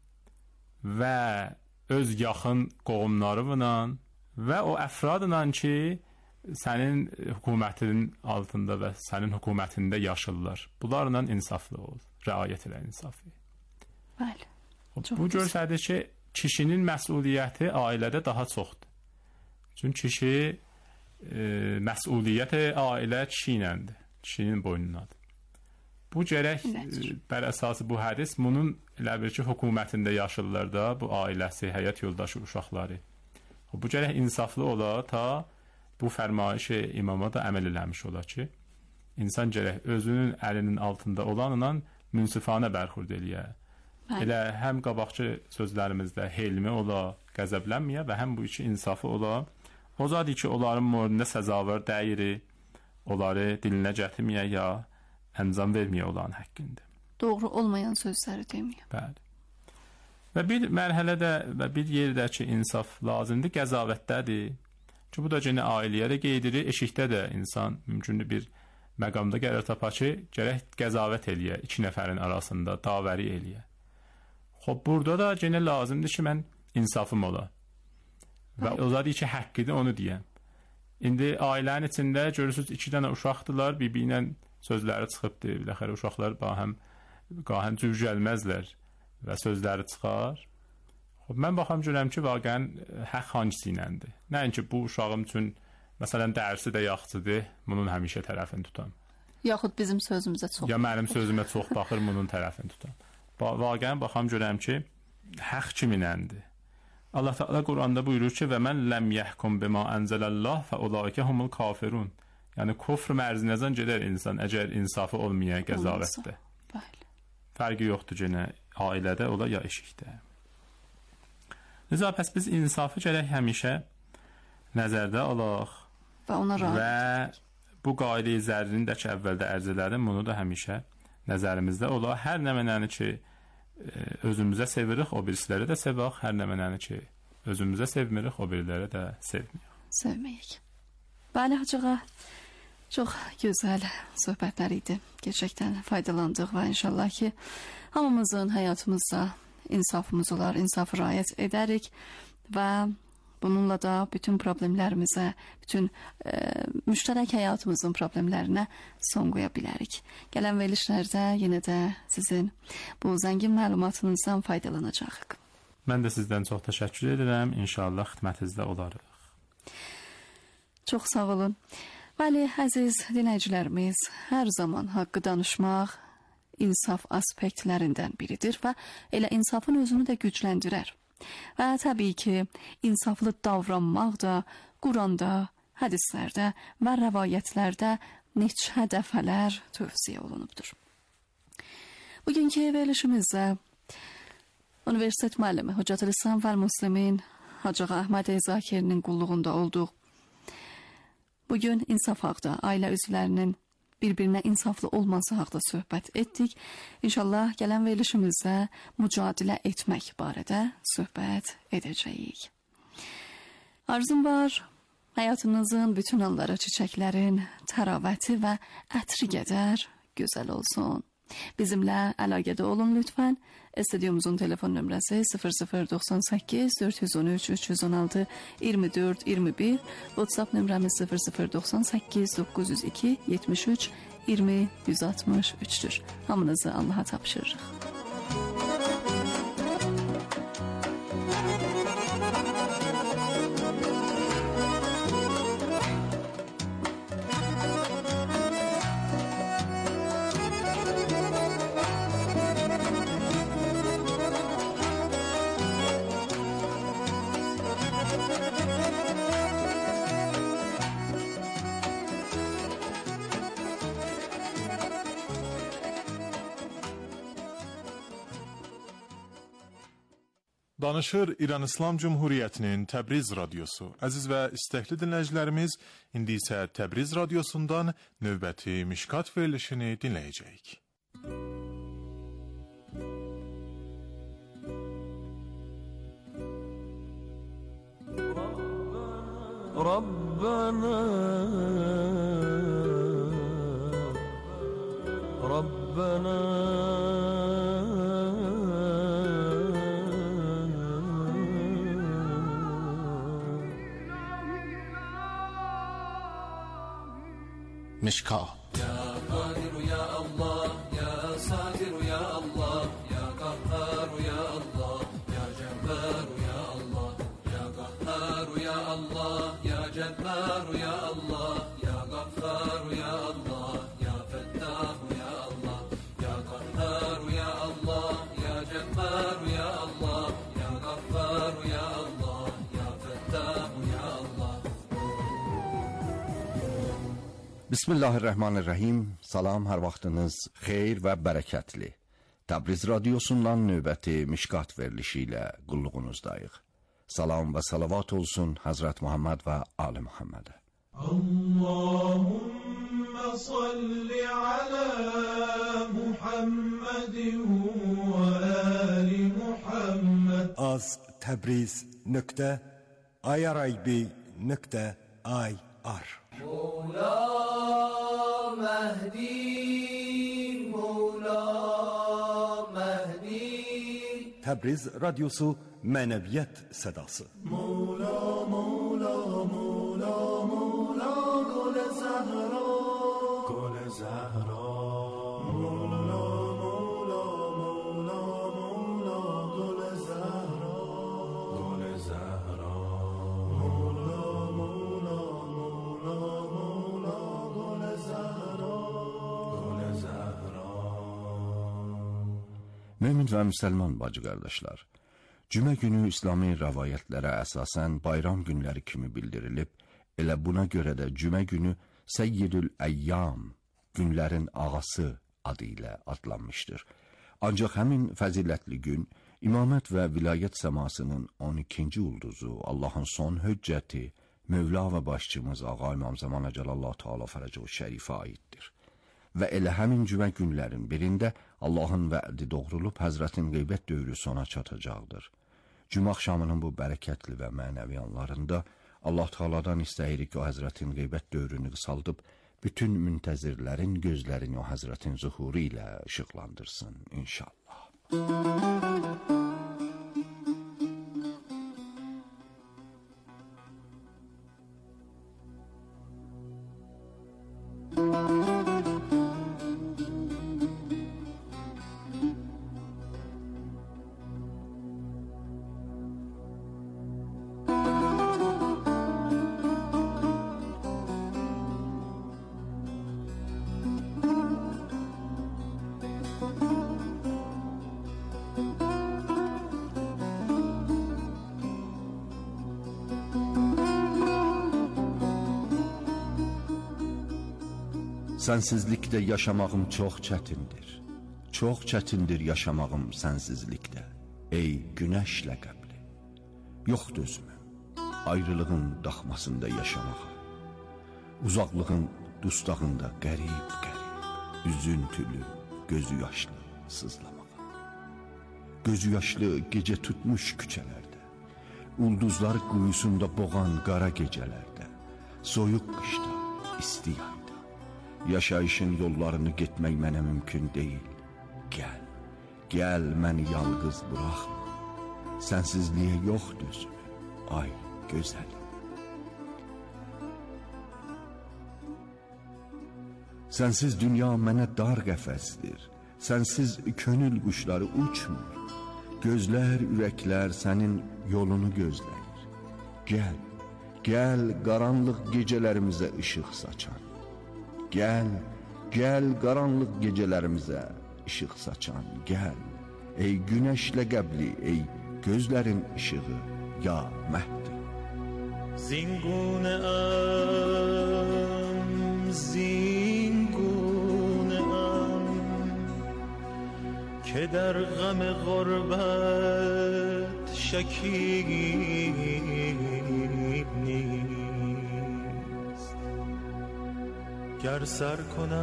və öz yaxın qohumlarıyla və o əfradla ki, sənin hökumətinin altında və sənin hökumətində yaşırlar. Bunlarla insaflı ol, riayət elə insafı. Bəli. Bu göstərir ki, kişinin məsuliyyəti ailədə daha çoxdur. Çünki kişi məsuliyyəti ailə kişi iləndir, kişinin boynundadır. Bu gərək bər əsası bu hədis bunun elə bir ki, hökumətində yaşırlar da, bu ailəsi, həyat yoldaşı, uşaqları. Bu gərək insaflı ola ta bu fərmayişi imama da əməl eləmiş ola ki, insan gərək özünün əlinin altında olanla münsifanə bərxurd eləyə. Elə həm qabaqçı sözlərimizdə helmi ola, qəzəblənməyə və həm bu iki insafı ola. O zadı ki, onların morunda səzavar dəyiri, onları dilinə gətirməyə ya əncam verməyə olan haqqında. Doğru olmayan sözləri deməyə. Bəli. Və bir mərhələdə və bir yerdə ki, insaf lazımdır, qəzavətdədir. Ki, bu da gene ailəyə də qeydirir, eşikdə də insan mümkündür bir məqamda gəlir tapa ki, gərək qəzavət eləyə, iki nəfərin arasında davəri eləyə. Xob, burada da gene lazımdır ki, mən insafım ola. Və o zadı ki, həqqidir, onu deyəm. İndi ailənin içində görürsünüz, iki dənə uşaqdılar, bir-biri ilə sözləri çıxıbdır, biləxərə uşaqlar qahən cür gəlməzlər və sözləri çıxar. Xob, mən baxam görəm ki, vaqən həq hangisi iləndir. Nəinki bu uşağım üçün, məsələn, dərsi də yaxşıdır, bunun həmişə tərəfini tutam. Yaxud bizim sözümüzə çox. Ya mənim sözümə çox baxır, bunun tərəfini tutam. Vaqən baxam görəm ki, həq kiminəndir. Allah Teala Quranda buyurur ki, və mən ləm yəhkum bima ənzəlallah fə ulaikə humul kafirun. Yəni, kufr mərzinəzən gedər insan, əgər insafı olmayan qəzavətdə. Fərqi yoxdur genə, ailədə ola ya eşikdə. Nizə, pəs biz insafı gərək həmişə nəzərdə alaq və bu qayda-i zərrini də ki, əvvəldə ərz elədim, bunu da həmişə nəzərimizdə ola. Hər nə mənəni ki, özümüzə sevirik, o birisiləri də sevək. Hər nə mənəni ki, özümüzə sevmirik, o biriləri də sevməyik. Bəli, Hacığa, çox gözəl söhbətlər idi. Gerçəkdən faydalandıq və inşallah ki, hamımızın həyatımızda insafımız olar, insafı riayət edərik və bununla da bütün problemlərimizə, bütün müştərək həyatımızın problemlərinə son qoya bilərik. Gələn verilişlərdə yenə də sizin bu zəngin məlumatınızdan faydalanacağıq. Mən də sizdən çox təşəkkür edirəm. İnşallah xidmətinizdə olarıq. Çox sağ olun. Bəli, əziz dinləyicilərimiz, hər zaman haqqı danışmaq insaf aspektlərindən biridir və elə insafın özünü də gücləndirər. Və təbii ki, insaflı davranmaq da Quranda, hədislərdə və rəvayətlərdə neçə dəfələr tövsiyə olunubdur. Bugünkü verilişimizdə Universitet müəllimi Hüccətül-İslam və Müslimin Hacı Əhməd Zakirinin qulluğunda olduq. Bugün insaf haqda, ailə üzvlərinin bir-birinə insaflı olması haqda söhbət etdik. İnşallah gələn verilişimizdə mücadilə etmək barədə söhbət edəcəyik. Arzum var, həyatınızın bütün anları çiçəklərin təravəti və ətri qədər gözəl olsun. Bizimlə əlaqədə olun lütfən. Stüdyomuzun telefon nömrəsi 0098 413 316 24 21, WhatsApp nömrəmiz 0098 902 73 20 163-dür. Hamınızı Allaha tapşırırıq. Danışır İran İslam Cumhuriyyətinin Təbriz Radyosu. Əziz və istəkli dinləyicilərimiz, indi isə Təbriz Radyosundan növbəti Mişkat verilişini dinləyəcəyik. Rabbana Mişkat. Ya Kadir ya Allah, ya Satir ya Allah, ya Kahhar ya Allah, ya Cebbar ya Allah, ya Kahhar ya Allah, ya Cebbar ya Allah, ya Ghaffar ya Allah, ya Fettah ya Allah, ya Kahhar ya Allah, ya Cebbar ya Allah, ya Ghaffar ya Allah, ya Fettah ya Allah. Bismillahirrahmanirrahim. Salam, hər vaxtınız xeyir və bərəkətli. Təbriz Radyosundan növbəti Mişkat verilişi ilə qulluğunuzdayıq. Salam və salavat olsun Həzrət Muhammed və Ali Muhammedə. Allahümme salli ala Muhammedin və ali Muhammed. Az Təbriz.irib.ir Mevla Mehdi, Mevla Mehdi. Təbriz Radyosu mənəviyyat sədası. Mevla, Mevla, Mevla, Mevla, Gül-i Zəhra, Gül-i Zəhra. Mevla, Mevla, Mevla, Mevla, Gül-i Zəhra, Gül-i Zəhra. Mevla, Mevla, Mevla, Mevla, Gül-i Zəhra, Gül-i Zəhra. Mömin və müsəlman bacı qardaşlar, Cümə günü İslami rəvayətlərə əsasən bayram günləri kimi bildirilib, elə buna görə də Cümə günü Səyyidül Əyyam, günlərin ağası adı ilə adlanmışdır. Ancaq həmin fəzilətli gün İmamət və vilayət səmasının 12-ci ulduzu, Allahın son höccəti, Mövla və başçımız Ağa İmam Zaman Əcəlallah Teala Fərəcəhu Şərifə aiddir. Və elə həmin cümə günlərin birində Allahın vədi doğrulub Həzrətin qeybət dövrü sona çatacaqdır. Cümə axşamının bu bərəkətli və mənəvi anlarında Allah Teala'dan istəyirik ki, o Həzrətin qeybət dövrünü qısaldıb, bütün müntəzirlərin gözlərini o Həzrətin zuhuru ilə işıqlandırsın inşallah. Sənsizlikdə yaşamağım çox çətindir. Çox çətindir yaşamağım sənsizlikdə. Ey günəş ləqəbli. Yoxdur özümün ayrılığın daxmasında yaşamağa. Uzaqlığın dustağında qərib-qərib, üzüntülü, gözü yaşlı sızlamağa. Gözü yaşlı gecə tutmuş küçələrdə, ulduzlar quyusunda boğan qara gecələrdə, soyuq qışda, isti yayda. Yaşayışın yollarını getmək mənə mümkün deyil. Gəl, gəl məni yalqız buraxma. Sənsizliyə yoxdur özümün, ay gözəlim. Sənsiz dünya mənə dar qəfəsdir. Sənsiz könül quşları uçmur. Gözlər, ürəklər sənin yolunu gözləyir. Gəl, gəl qaranlıq gecələrimizə işıq saçan. Gəl, gəl qaranlıq gecələrimizə işıq saçan. Gəl, ey günəş ləqəbli, ey gözlərin işığı, ya Məhdi. زینگونه که در غم غربت شکیب نیست گر سر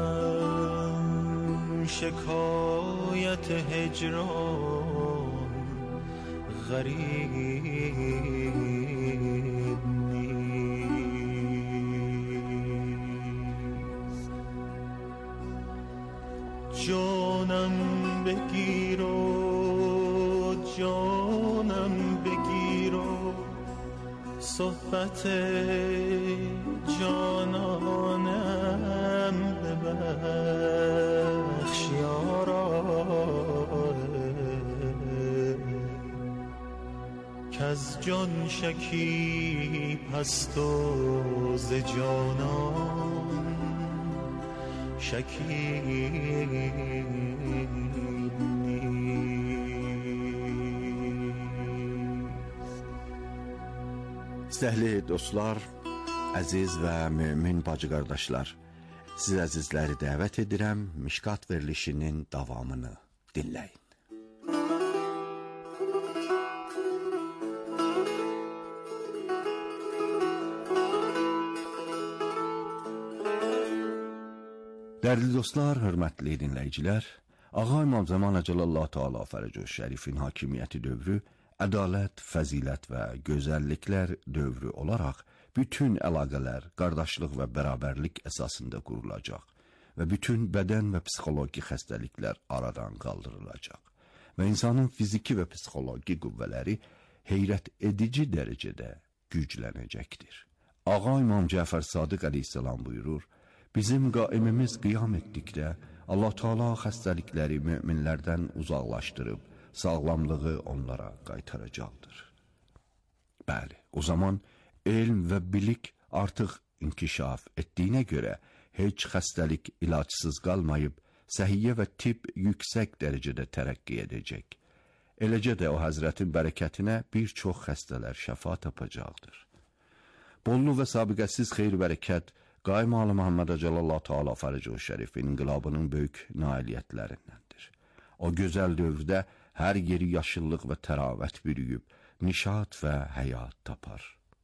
کنم شکایت هجران غریب جانم بگیر و جانم بگیر و صحبت جانانم ببخش یارا کز جان شکیب هست و ز جانان شکیب İstəhli dostlar, əziz və mömin bacı qardaşlar, siz əzizləri dəvət edirəm, Mişkat verilişinin davamını dinləyin. Dərli dostlar, hörmətli dinləyicilər, Ağa İmam Zaman Əcəlallah Teala Fərəcəh Şərifin hakimiyyəti dövrü ədalət, fəzilət və gözəlliklər dövrü olaraq bütün əlaqələr qardaşlıq və bərabərlik əsasında qurulacaq və bütün bədən və psixoloji xəstəliklər aradan qaldırılacaq və insanın fiziki və psixoloji qüvvələri heyrət edici dərəcədə güclənəcəkdir. Ağa İmam Cəfər Sadiq əleyhissalam buyurur, bizim qaimimiz qiyam etdikdə Allah Teala xəstəlikləri möminlərdən uzaqlaşdırıb sağlamlığı onlara qaytaracaqdır. Bəli, o zaman elm və bilik artıq inkişaf etdiyinə görə heç xəstəlik ilaçsız qalmayıb, səhiyyə və tibb yüksək dərəcədə tərəqqi edəcək. Eləcə də o həzrətin bərəkətinə bir çox xəstələr şəfa tapacaqdır. Bollu və sabiqəsiz xeyr-bərəkət Qaim Ali Muhammed Əcəlallah Teala Fərəcəh Şərifin inqilabının böyük nailiyyətlərindəndir. O gözəl dövrdə hər yeri yaşıllıq və təravət bürüyüb, nişad və həyat tapar.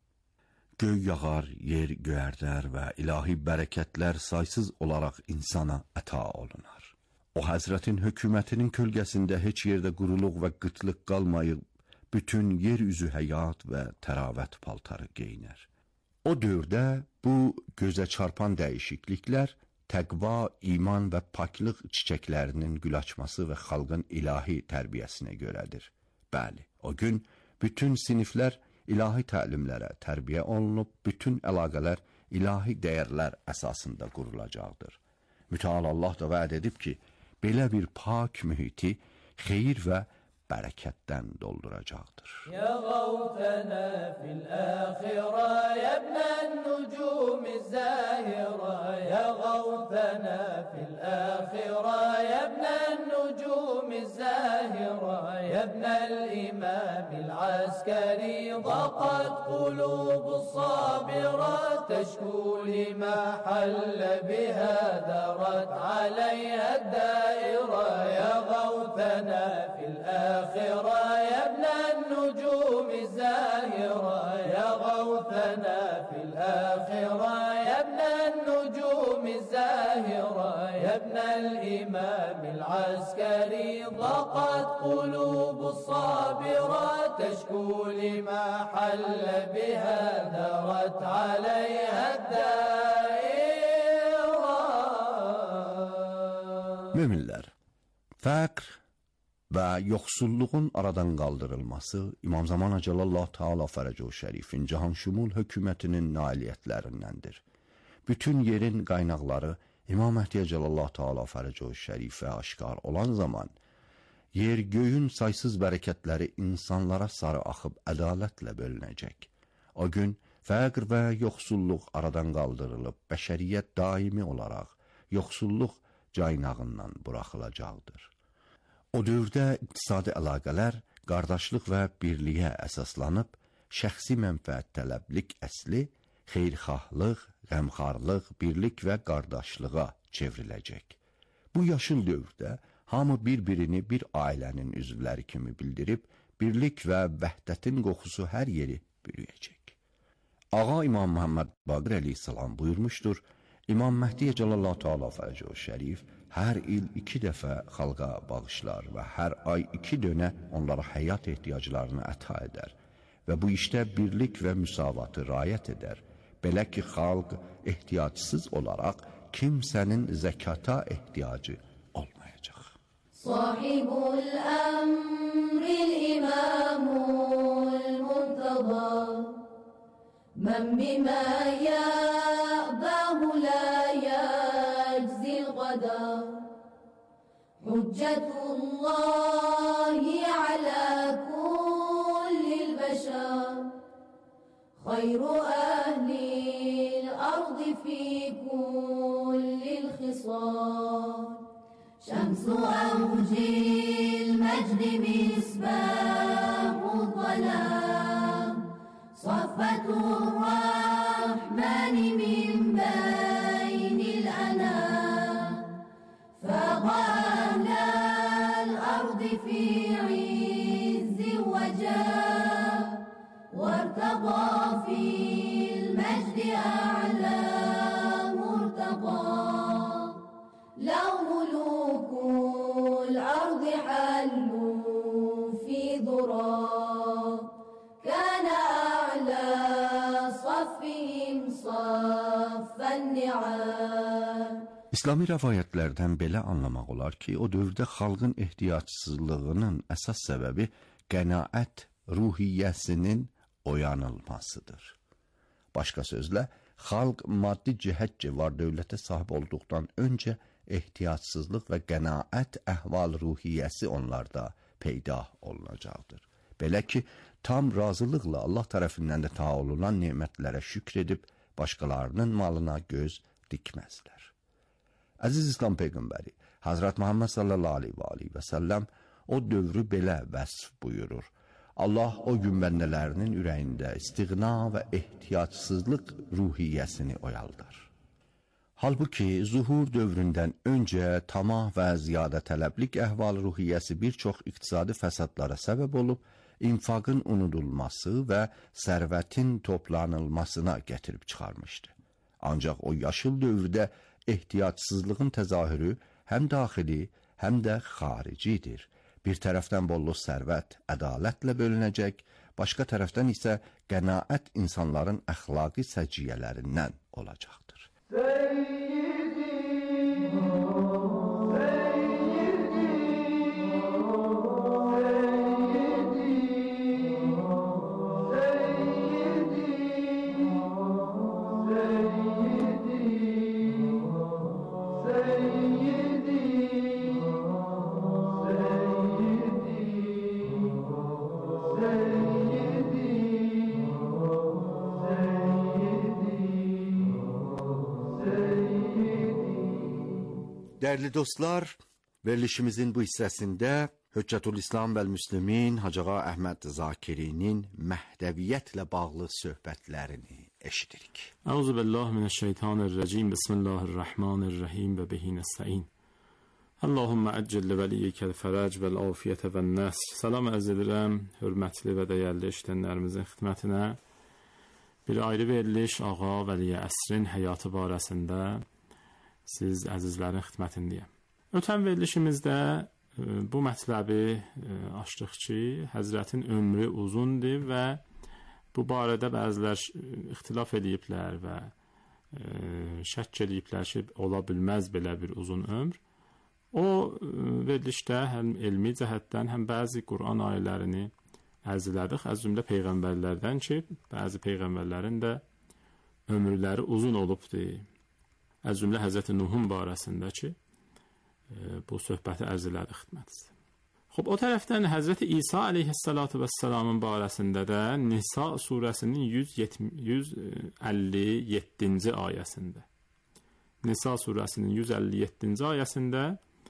Göy yağar, yer göyərdər və ilahi bərəkətlər saysız olaraq insana əta olunar. O həzrətin hökumətinin kölgəsində heç yerdə quruluq və qıtlıq qalmayıb, bütün yer üzü həyat və təravət paltarı geyinər. O dövrdə bu gözə çarpan dəyişikliklər təqva, iman və paklıq çiçəklərinin gül açması və xalqın ilahi tərbiyəsinə görədir. Bəli, o gün bütün siniflər ilahi təlimlərə tərbiyə olunub, bütün əlaqələr ilahi dəyərlər əsasında qurulacaqdır. Mütəal Allah da vəd edib ki, belə bir pak mühiti xeyir və bərəkətdən dolduracaqdır. Ya qavtənə fil-əxirə yəbnən nucum-i-zəhirə Ya qavtənə fil-əxirə yəbnən nucum-i-zəhirə Yəbnəl-imam-il-əskəri ضاقت قلوب الصابرة تشكو لما حل بها دارت عليها الدائرة يا غوثنا في الآخرة يا ابن النجوم الزاهرة يا غوثنا في الآخرة يا ابن النجوم الزاهرة يا ابن الإمام العسكري ضاقت قلوب الصابرة تشكو لما حل بها دارت عليها الدائرة. Möminlər, fəqr və yoxsulluğun aradan qaldırılması İmam Zaman Əcəlallah Teala Fərəcəh Şərifin cahanşumul hökumətinin nailiyyətlərindəndir. Bütün yerin qaynaqları İmam Məhdi Cəllallahu Teala fərəcəhu şərifə aşkar olan zaman yer göyün saysız bərəkətləri insanlara sarı axıb ədalətlə bölünəcək. O gün fəqr və yoxsulluq aradan qaldırılıb bəşəriyyət daimi olaraq yoxsulluq caynağından buraxılacaqdır. O dövrdə iqtisadi əlaqələr qardaşlıq və birliyə əsaslanıb, şəxsi mənfəət tələblik əsli xeyirxahlıq, qəmxarlıq, birlik və qardaşlığa çevriləcək. Bu yaşıl dövrdə hamı bir-birini bir ailənin üzvləri kimi bildirib, birlik və vəhdətin qoxusu hər yeri bürüyəcək. Ağa İmam Muhammed Baqir əleyhissalam buyurmuşdur, İmam Məhdi Cəllallahu Teala fərəcəhu şərif hər il 2 dəfə xalqa bağışlar və hər ay 2 dönə onlara həyat ehtiyaclarını əta edər və bu işdə birlik və müsavatı riayət edər. Belə ki, xalq ehtiyacsız olaraq kimsənin zəkata ehtiyacı olmayacaq. Sahibul əmril imamul muntada mən bimə yəbəhu lə yəczil qadar hüccetullahi alə kullil bəşər xayru əhlil ardı fi kullil xisar şəmsu əvcil məcdi misbəhu zaləm صفة الرحمن من بين الأنام فاق أهل الأرض في عز وجاه وارتقى في المجد أعلى مرتقى لو ملوك الأرض حلوا في ضراب كان أعلى صفهم صف النعام. İslami rəvayətlərdən belə anlamaq olar ki, o dövrdə xalqın ehtiyacsızlığının əsas səbəbi qənaət ruhiyyəsinin oyanılmasıdır. Başqa sözlə, xalq maddi cəhətcə var dövlətə sahib olduqdan öncə ehtiyacsızlıq və qənaət əhval ruhiyyəsi onlarda peyda olunacaqdır. Belə ki, tam razılıqla Allah tərəfindən də ta olunan nemətlərə şükr edib, başqalarının malına göz dikməzlər. Əziz İslam Peyğəmbəri, Hazret Muhammed sallallahu aleyhi və səlləm o dövrü belə vəsf buyurur. Allah o gün bəndələrinin ürəyində istiğna və ehtiyacsızlıq ruhiyyəsini oyaldar. Halbuki zuhur dövründən öncə tamah və ziyadə tələblik əhval ruhiyyəsi bir çox iqtisadi fəsadlara səbəb olub, infaqın unudulması və sərvətin toplanılmasına gətirib çıxarmışdı. Ancaq o yaşıl dövrdə ehtiyacsızlığın təzahürü həm daxili, həm də xaricidir. Bir tərəfdən bollu sərvət ədalətlə bölünəcək, başqa tərəfdən isə qənaət insanların əxlaqi səciyyələrindən olacaqdır. Dəyərli dostlar, verilişimizin bu hissəsində Hüccətülislam və Müslimin Hacı Ağa Əhməd Zakirinin Məhdəviyyətlə bağlı söhbətlərini eşidirik. Əuzubillahü minəşşeytanirracim. Bismillahirrahmanirrahim və bihi nəstəin. Allahümmə əccil li vəliyyikəl fərəc vəl-afiyyətə vəl-nəs. Salam ərz edirəm, hörmətli və dəyərli işlənlərimizin xidmətinə. Bir ayrı veriliş Ağa Vəliyə Əsrin həyatı barəsində siz əzizlərin xidmətindəyəm. Ötən verilişimizdə bu mətləbi açdıq ki, Həzrətin ömrü uzundur və bu barədə bəzilər ixtilaf ediblər və şəkk ediblər ki, ola bilməz belə bir uzun ömr. O verilişdə həm elmi cəhətdən, həm bəzi Qur'an ayələrini ərz elədik, az cümlə peyğəmbərlərdən ki, bəzi peyğəmbərlərin də ömürləri uzun olubdur. az cümlə Həzrət Nuhun barəsində ki, bu söhbəti ərz elədi xidmətinizdə. Xub, o tərəfdən Həzrət İsa əleyhissalatu vesselamın barəsində də Nisa surəsinin 157-ci ayəsində. Nisa surəsinin 157-ci ayəsində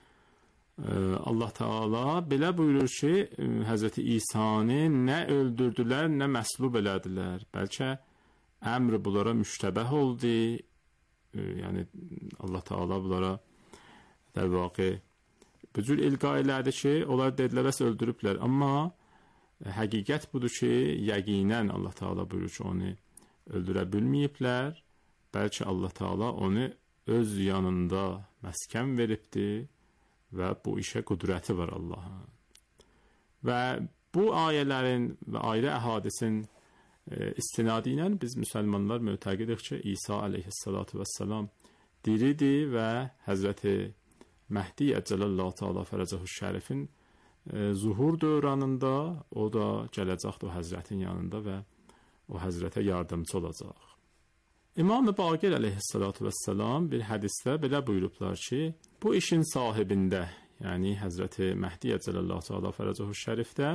Allah Teala belə buyurur ki, Həzrət İsa'nı nə öldürdülər, nə məslub elədilər. Bəlkə əmr bunlara müştəbəh oldu. Yəni Allah Teala bunlara در واقع bu cür ilqa elədi ki, onlar dedilər bəs öldürüblər. Amma həqiqət budur ki, yəqinən Allah Teala buyurur ki, onu öldürə bilməyiblər. Bəlkə Allah Teala onu öz yanında məskən veribdi və bu işə qüdrəti var Allahın. Və bu ayələrin və ayrı əhadisin istinadı ilə biz müsəlmanlar mötəqidik ki, İsa əleyhissalatu vesselam diridir və Həzrəti Məhdi Əcələllahü Teala Fərəcəhu Şərifin zuhur dövründə o da gələcəkdir o Həzrətin yanında və o Həzrətə yardımcı olacaq. İmam-ı Baqir əleyhissalatu vesselam bir hədisdə belə buyurublar ki, bu işin sahibində, yəni Həzrəti Məhdi Əcələllahü Teala Fərəcəhu Şərifdə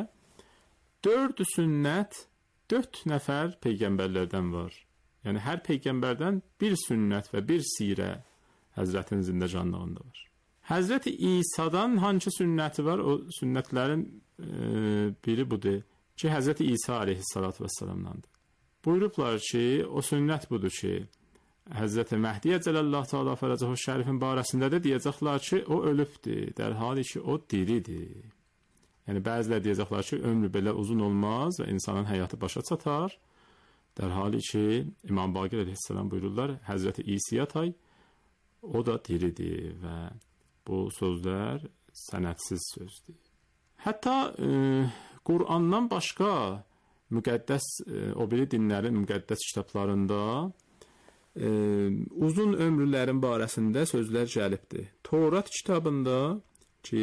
4 sünnət 4 nəfər peyğəmbərlərdən var. Yəni hər peyğəmbərdən bir sünnət və bir sirə Həzrətin zindəcanlığında var. Həzrəti İsa'dan hangi sünnəti var? O sünnətlərin biri budur ki, Həzrəti İsa əleyhissalatu vesselamdandır. Buyurublar ki, o sünnət budur ki, Həzrəti Məhdi Əcələllahü Teala Fərəcəhu Şərifin barəsində də deyəcəklər ki, o ölübdür, در حالی ki, o diridir. Yəni bəzilər deyəcəklər ki, ömrü belə uzun olmaz və insanın həyatı başa çatar. در حالی ki, İmam Baqir əleyhissalam buyururlar, Həzrəti İsa'ya tay, o da diridir və bu sözlər sənədsiz sözdür. Hətta Qur'andan başqa müqəddəs, o biri dinlərin müqəddəs kitablarında uzun ömrlərin barəsində sözlər gəlibdir. Tevrat kitabında ki,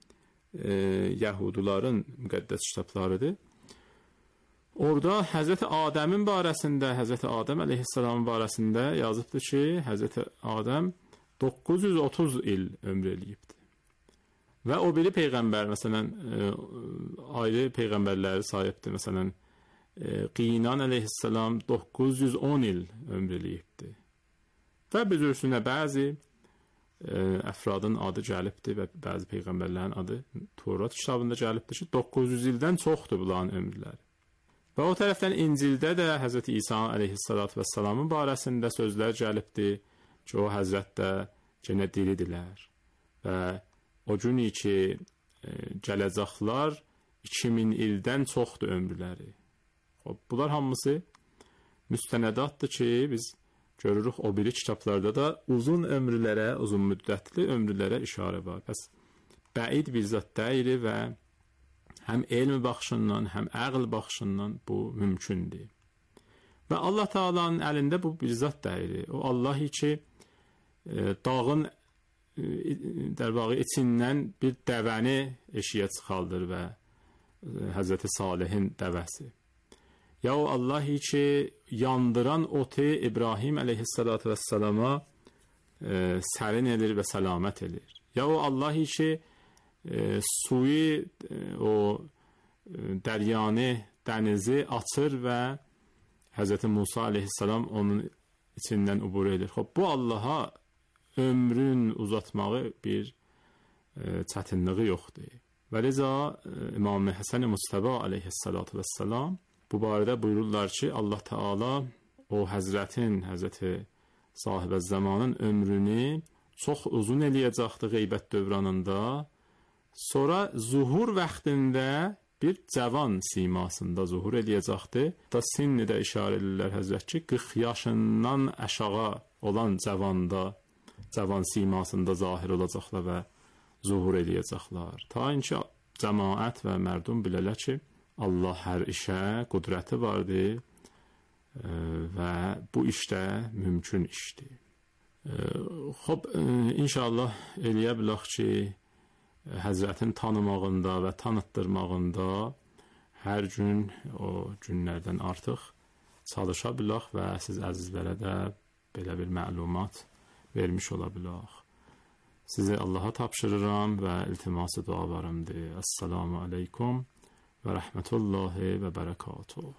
Yahudilərin müqəddəs kitablarıdır. Orada Həzrəti Adəmin barəsində, Həzrəti Adəm əleyhissalamın barəsində yazıbdır ki, Həzrəti Adəm 930 il ömr eləyibdir. Və o biri peyğəmbər, məsələn, ayrı peyğəmbərləri sayıbdır. Məsələn, Qinan əleyhissalam 910 il ömr eləyibdir. Və büzürsünə bəzi əfradın adı gəlibdir və bəzi peyğəmbərlərin adı Tevrat kitabında gəlibdir ki, 900 ildən çoxdur bunların ömrləri. Və o tərəfdən İncildə də Həzrəti İsa əleyhissalatu vesselamın barəsində sözlər gəlibdir ki, o Həzrət də yenə diridirlər. Və o gün ki, gələcəklər 2000 ildən çoxdur ömrləri. Bunlar hamısı müstənədatdır ki, biz görürük o biri kitablarda da uzun ömrlərə, uzun müddətli ömrlərə işarə var. Bəs bəid bir zat deyil və həm elm baxışından, həm əql baxışından bu mümkündür. Və Allah Taala'nın əlində bu bir zat deyil. O Allah ki, dağın dərbağı içindən bir dəvəni eşiyə çıxaldır və Həzrəti Salihin dəvəsi. Ya o Allah ki, yandıran otu İbrahim əleyhissalatu vesselama sərin edir və səlamət edir. Ya o Allah ki, suyu, o dəryanı, dənizi açır və Həzrəti Musa əleyhissalam onun içindən ubur edir. Bu Allaha ömrün uzatmağı bir çətinliyi yoxdur. Və rəza İmam Həsən Mustafa əleyhissalatu vesselam bu barədə buyururlar ki, Allah Teala o Həzrəti sahibə zamanın ömrünü çox uzun eləyəcəkdir qeybət dövranında. Sonra zuhur vaxtında bir cavan simasında zuhur eləyəcəkdir. Da sinni də işarə edirlər Həzrət ki, 40 yaşından aşağı olan cavan simasında zahir olacaqlar və zuhur eləyəcəklər. Ta ki, cəmaət və mərdum bilələr ki, Allah hər işə qüdrəti vardır və bu işdə mümkün işdir. İnşallah eləyə bilək ki, Həzrətin tanımağında və tanıtdırmağında hər gün o günlərdən artıq çalışa bilək və siz əzizlərə də belə bir məlumat vermiş ola bilək. Sizi Allaha tapşırıram və iltiması dualarımdır. Assalamu aleykum və rəhmətullahi və bərəkatuhu.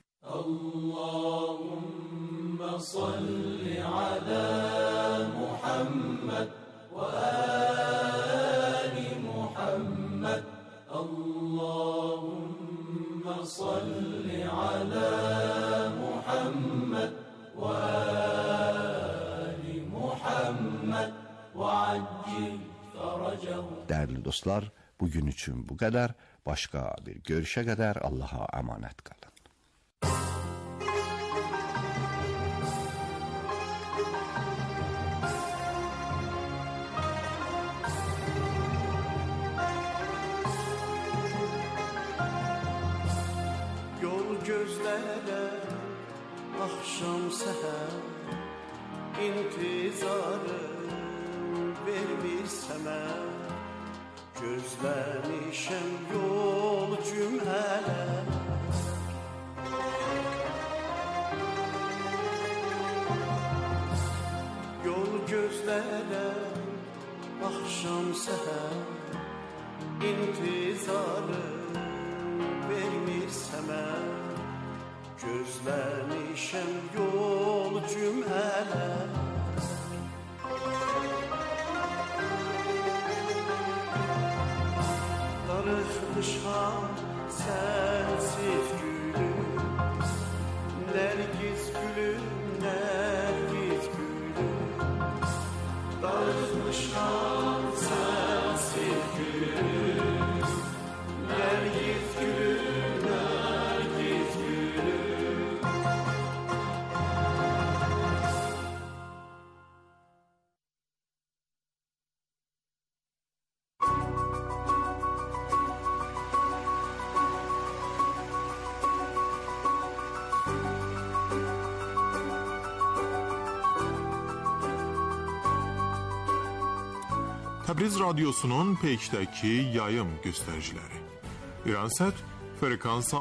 Allahümme salli ala Muhammed ve ali Muhammed. Allahümme salli ala Muhammed ve ali Muhammed ve accil faracahu. Dəyərli dostlar, bugün üçün bu qədər. Başqa bir görüşə qədər Allaha əmanət qalın. Gözlərə axşam səhər intizarım vermirsə mən gözləmişəm yol cümlələr yol gözlərə axşam səhər intizarım vermirsə mən gözləmişəm yol cümlələr Darıxmışam sənsiz gülüm Nərgiz gülüm, nərgiz gülüm Darıxmışam sənsiz gülüm Nərgiz gülüm, nərgiz gülüm Təbriz Radyosu'nun peykdəki yayım göstəriciləri. İransət frekansa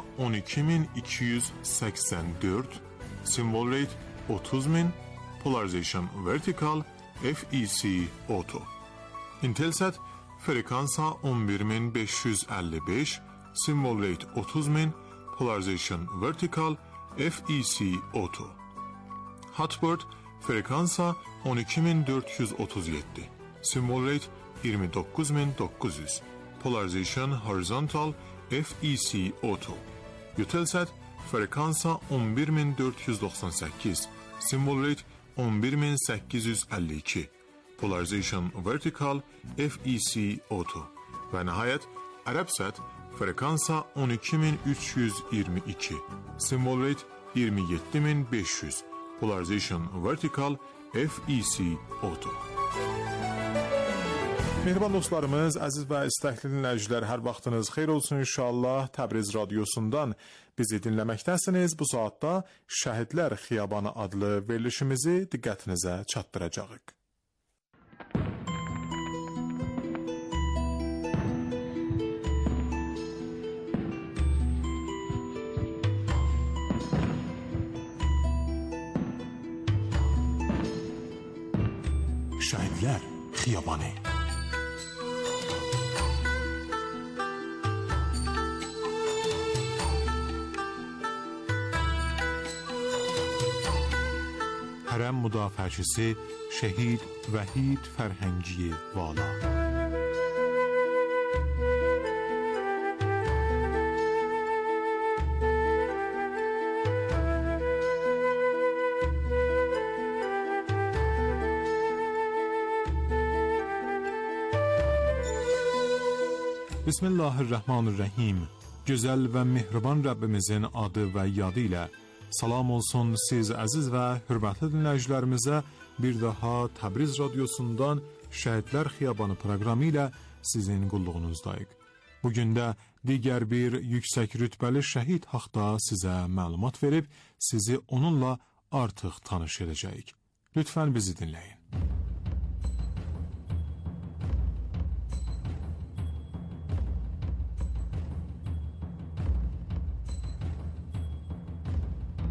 12284, symbol rate 30000, polarization vertical, FEC auto. Intelsat frekansa 11555, symbol rate 30000, polarization vertical, FEC auto. Hotbird frekansa 12437, symbol rate 29900, polarization horizontal, FEC auto. Eutelsat frekansa 11498, symbol rate 11852, polarization vertical, FEC auto. Və nəhayət Arabsat frekansa 12322, symbol rate 27500, polarization vertical, FEC auto. Mehriban dostlarımız, əziz və istəkli dinləyicilər, hər vaxtınız xeyir olsun inşallah. Təbriz Radyosu'ndan bizi dinləməkdəsiniz. Bu saatda Şəhidlər Xiyabanı adlı verilişimizi diqqətinizə çatdıracağıq. Şəhidlər Xiyabanı. Hərəm müdafiəçisi Şəhid Vəhid Fərhəngiyev Vala. Bismillahirrahmanirrahim. Gözəl və mehriban Rəbbimizin adı və yadı ilə salam olsun siz əziz və hörmətli dinləyicilərimizə. Bir daha Təbriz Radyosu'ndan Şəhidlər Xiyabanı proqramı ilə sizin qulluğunuzdayıq. Bugün də digər bir yüksək rütbəli şəhid haqda sizə məlumat verib, sizi onunla artıq tanış edəcəyik. Lütfən bizi dinləyin.